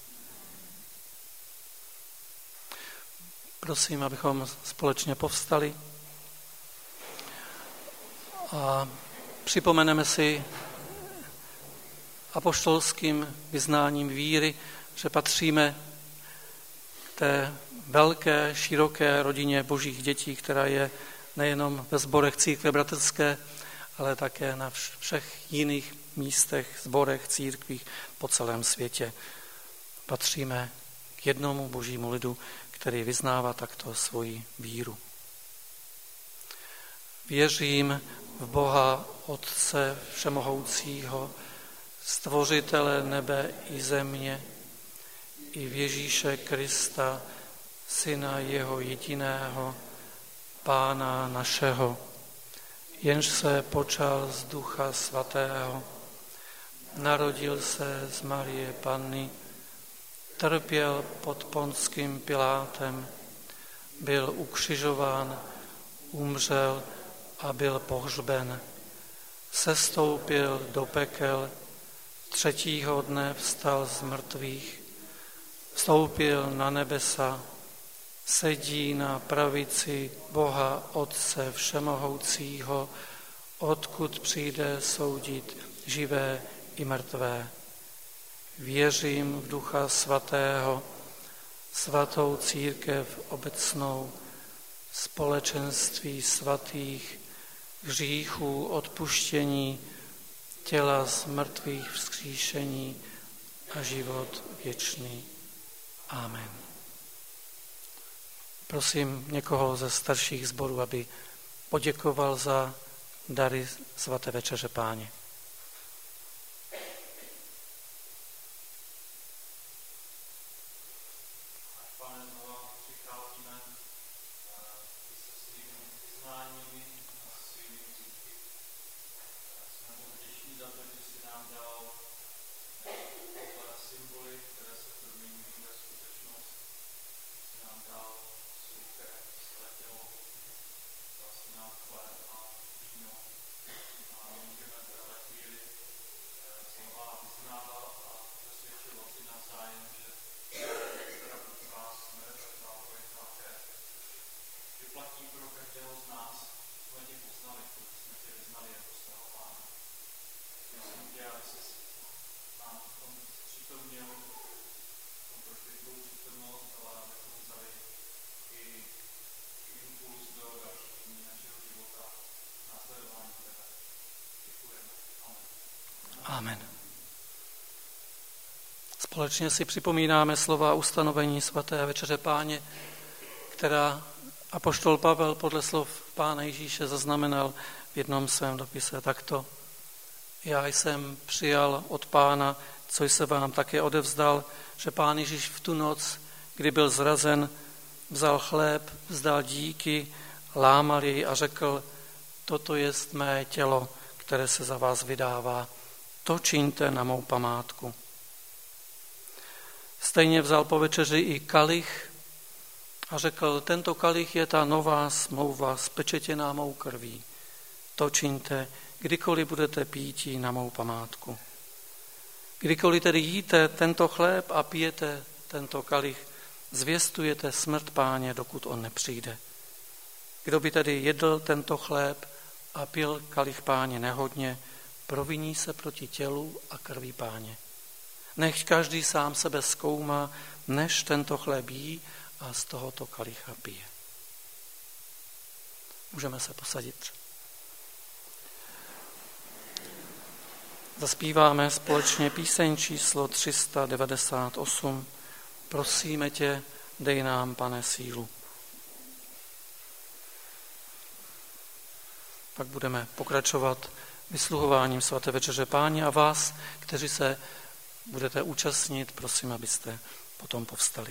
Prosím, abychom společně povstali a připomeneme si apoštolským vyznáním víry, že patříme k té velké, široké rodině božích dětí, která je nejenom ve sborech církve bratrské, ale také na všech jiných místech, sborech, církvích po celém světě. Patříme k jednomu božímu lidu, který vyznává takto svoji víru. Věřím v Boha Otce Všemohoucího, Stvořitele nebe i země, i v Ježíše Krista, Syna jeho jediného, Pána našeho, jenž se počal z Ducha Svatého, narodil se z Marie Panny, trpěl pod Pontským Pilátem, byl ukřižován, umřel a byl pohřben. Sestoupil do pekel, 3. dne vstal z mrtvých, vstoupil na nebesa, sedí na pravici Boha Otce Všemohoucího, odkud přijde soudit živé i mrtvé. Věřím v Ducha Svatého, svatou církev obecnou, společenství svatých, hříchů odpuštění, těla z mrtvých vzkříšení a život věčný. Amen. Prosím někoho ze starších sborů, aby poděkoval za dary svaté večeře Páně. Amen. Společně si připomínáme slova ustanovení svaté večeře Páně, která apoštol Pavel podle slov Pána Ježíše zaznamenal v jednom svém dopise takto. Já jsem přijal od Pána, co jsem vám také odevzdal, že Pán Ježíš v tu noc, kdy byl zrazen, vzal chléb, vzdal díky, lámal jej a řekl, toto jest mé tělo, které se za vás vydává. To čiňte na mou památku. Stejně vzal po večeři i kalich a řekl, tento kalich je ta nová smlouva spečetěná mou krví. To čiňte, kdykoliv budete píti na mou památku. Kdykoliv tedy jíte tento chléb a pijete tento kalich, zvěstujete smrt Páně, dokud on nepřijde. Kdo by tedy jedl tento chléb a pil kalich Páně nehodně, proviní se proti tělu a krvi Páně. Nechť každý sám sebe zkoumá, než tento chléb jí a z tohoto kalicha pije. Můžeme se posadit. Zaspíváme společně píseň číslo 398. Prosíme tě, dej nám, Pane, sílu. Pak budeme pokračovat vysluhováním svaté večeře Páně a vás, kteří se budete účastnit, prosím, abyste potom povstali.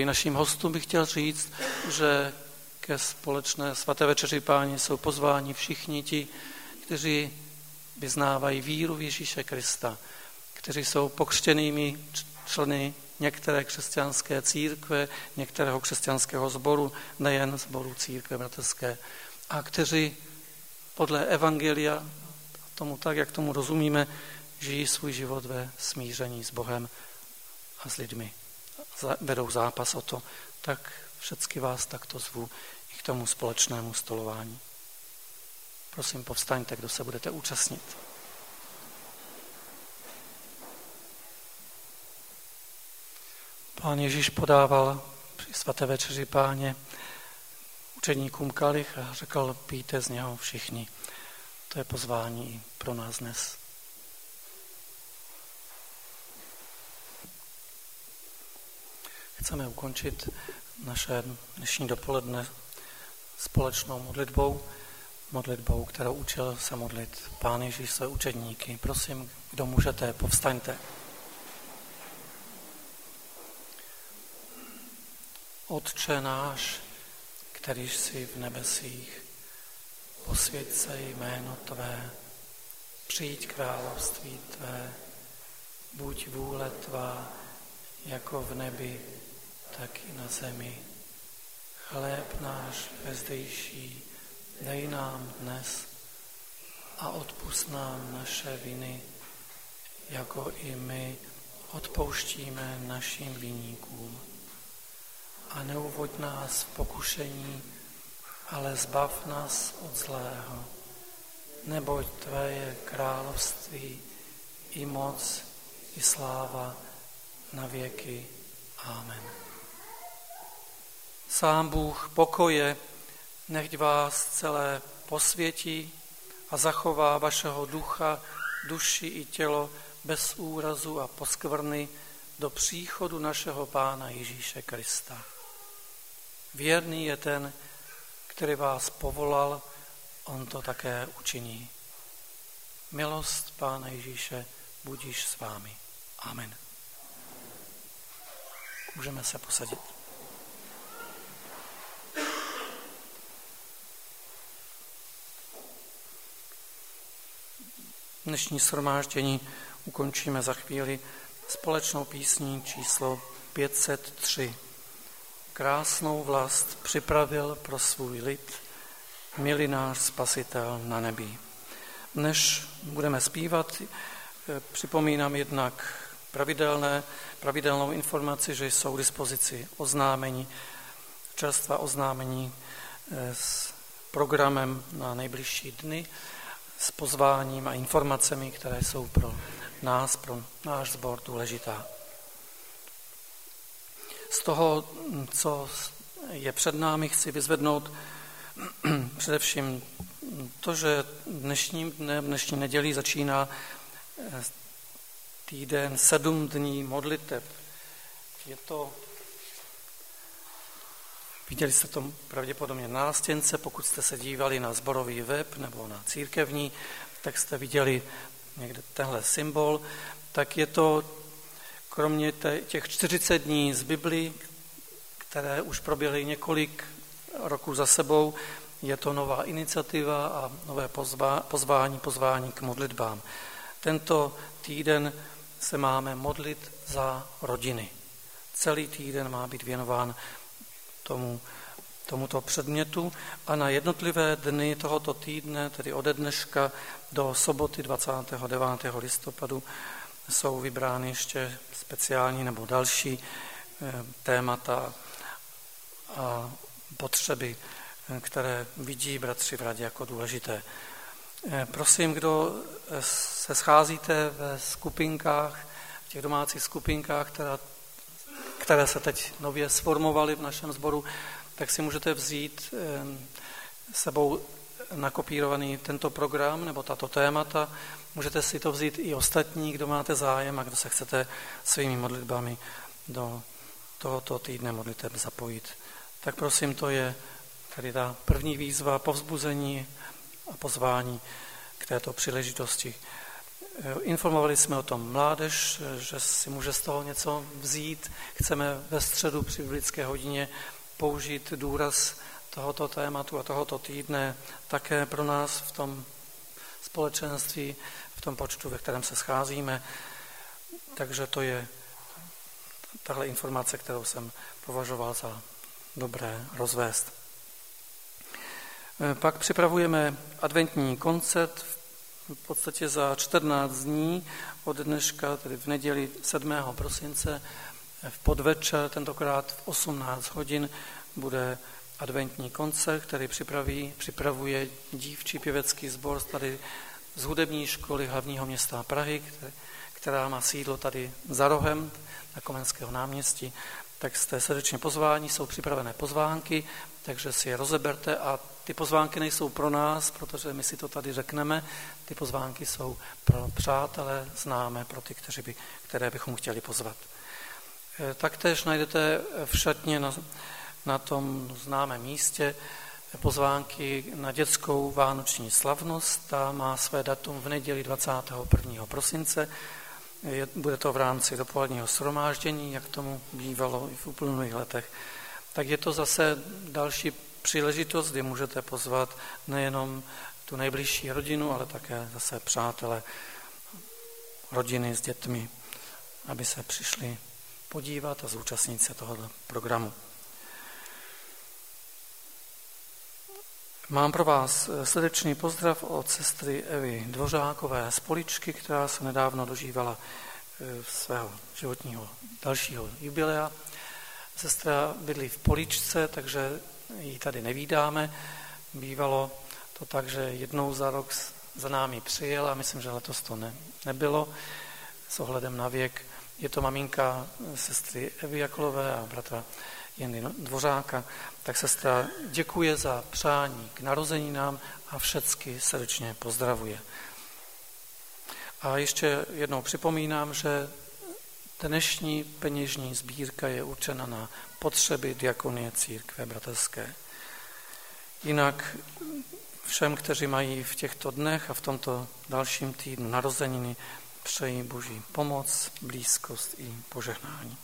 i našim hostům bych chtěl říct, že ke společné svaté večeři Páně jsou pozváni všichni ti, kteří vyznávají víru v Ježíše Krista, kteří jsou pokřtěnými členy některé křesťanské církve, některého křesťanského sboru, nejen sboru církve bratrské, a kteří podle evangelia, tomu tak, jak tomu rozumíme, žijí svůj život ve smíření s Bohem a s lidmi. Vedou zápas o to, tak všecky vás takto zvu i k tomu společnému stolování. Prosím, povstaňte, kdo se budete účastnit. Pán Ježíš podával při svaté večeři Páně učedníkům kalich a řekl, pijte z něho všichni. To je pozvání pro nás dnes. Chceme ukončit naše dnešní dopoledne společnou modlitbou, kterou učil se modlit Pán Ježíš své učedníky. Prosím, kdo můžete, povstaňte. Otče náš, kterýž jsi v nebesích, posvěť se jméno Tvé, přijď království Tvé, buď vůle Tvá, jako v nebi, tak i na zemi. Chléb náš vezdejší dej nám dnes a odpusť nám naše viny, jako i my odpouštíme našim viníkům. A neuvoď nás v pokušení, ale zbav nás od zlého. Neboť Tvé je království, i moc, i sláva, na věky. Amen. Sám Bůh pokoje, nechť vás celé posvětí a zachová vašeho ducha, duši i tělo bez úrazu a poskvrny do příchodu našeho Pána Ježíše Krista. Věrný je ten, který vás povolal, on to také učiní. Milost Pána Ježíše budiž s vámi. Amen. Můžeme se posadit. Dnešní shromáždění ukončíme za chvíli společnou písní číslo 503. Krásnou vlast připravil pro svůj lid, milý náš Spasitel na nebi. Než budeme zpívat, připomínám jednak pravidelnou informaci, že jsou k dispozici oznámení, čerstvá oznámení s programem na nejbližší dny, s pozváním a informacemi, které jsou pro náš sbor důležitá. Z toho, co je před námi, chci vyzvednout především to, že dnešní nedělí začíná týden 7 dní modliteb. Viděli jste to pravděpodobně na nástěnce, pokud jste se dívali na sborový web nebo na církevní, tak jste viděli někde tenhle symbol. Tak je to kromě těch 40 dní z Biblii, které už proběhly několik roků za sebou, je to nová iniciativa a nové pozvání k modlitbám. Tento týden se máme modlit za rodiny. Celý týden má být věnován tomuto předmětu a na jednotlivé dny tohoto týdne, tedy ode dneška do soboty 29. listopadu, jsou vybrány ještě speciální nebo další témata a potřeby, které vidí bratři v radě jako důležité. Prosím, kdo se scházíte ve skupinkách, v těch domácích skupinkách, které se teď nově sformovaly v našem sboru, tak si můžete vzít sebou nakopírovaný tento program nebo tato témata. Můžete si to vzít i ostatní, kdo máte zájem a kdo se chcete svými modlitbami do tohoto týdne modliteb zapojit. Tak prosím, to je tady ta první výzva, povzbuzení a pozvání k této příležitosti. Informovali jsme o tom mládež, že si může z toho něco vzít. Chceme ve středu při biblické hodině použít důraz tohoto tématu a tohoto týdne také pro nás v tom společenství, v tom počtu, ve kterém se scházíme. Takže to je tahle informace, kterou jsem považoval za dobré rozvést. Pak připravujeme adventní koncert v podstatě za 14 dní od dneška, tedy v neděli 7. prosince v podvečer, tentokrát v 18 hodin bude adventní koncert, který připravuje dívčí pěvecký sbor tady z hudební školy hlavního města Prahy, která má sídlo tady za rohem na Komenského náměstí. Tak jste srdečně pozváni, jsou připravené pozvánky, takže si je rozeberte a ty pozvánky nejsou pro nás, protože my si to tady řekneme, ty pozvánky jsou pro přátelé, známé, pro ty, které bychom chtěli pozvat. Taktéž najdete v šatně na tom známém místě pozvánky na dětskou vánoční slavnost, ta má své datum v neděli 21. prosince, bude to v rámci dopoledního shromáždění, jak tomu bývalo i v uplynulých letech. Tak je to zase další příležitost, kdy můžete pozvat nejenom tu nejbližší rodinu, ale také zase přátele, rodiny s dětmi, aby se přišli podívat a zúčastnit se tohoto programu. Mám pro vás srdečný pozdrav od sestry Evy Dvořákové z Poličky, která se nedávno dožívala svého životního dalšího jubilea. Sestra bydlí v Poličce, takže ji tady nevídáme. Bývalo to tak, že jednou za rok za námi přijela, myslím, že letos to nebylo s ohledem na věk. Je to maminka sestry Evy Jakolové a bratra Jenny Dvořáka. Tak sestra děkuje za přání k narozeninám a všecky srdečně pozdravuje. A ještě jednou připomínám, že dnešní peněžní sbírka je určena na potřeby diakonie církve bratrské. Jinak všem, kteří mají v těchto dnech a v tomto dalším týdnu narozeniny, přeji Boží pomoc, blízkost i požehnání.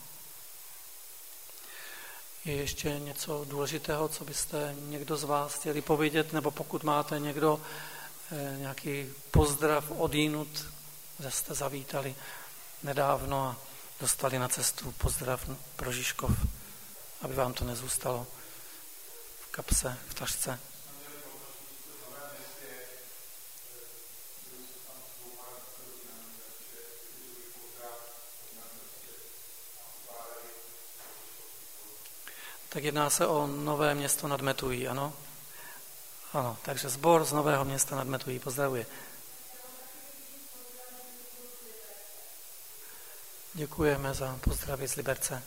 Je ještě něco důležitého, co byste někdo z vás chtěli povědět, nebo pokud máte někdo nějaký pozdrav odjinud, že jste zavítali nedávno a dostali na cestu pozdrav pro Žižkov, aby vám to nezůstalo v kapse, v tašce. Tak jedná se o Nové Město nad Metují, ano? Ano, takže sbor z Nového Města nad Metují pozdravuje. Děkujeme za pozdravy z Liberce.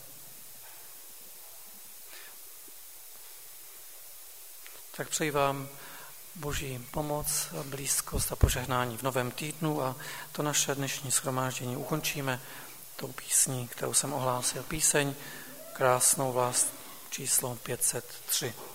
Tak přeji vám Boží pomoc, blízkost a požehnání v novém týdnu a to naše dnešní shromáždění ukončíme tou písní, kterou jsem ohlásil. Píseň Krásnou vlast číslo 503.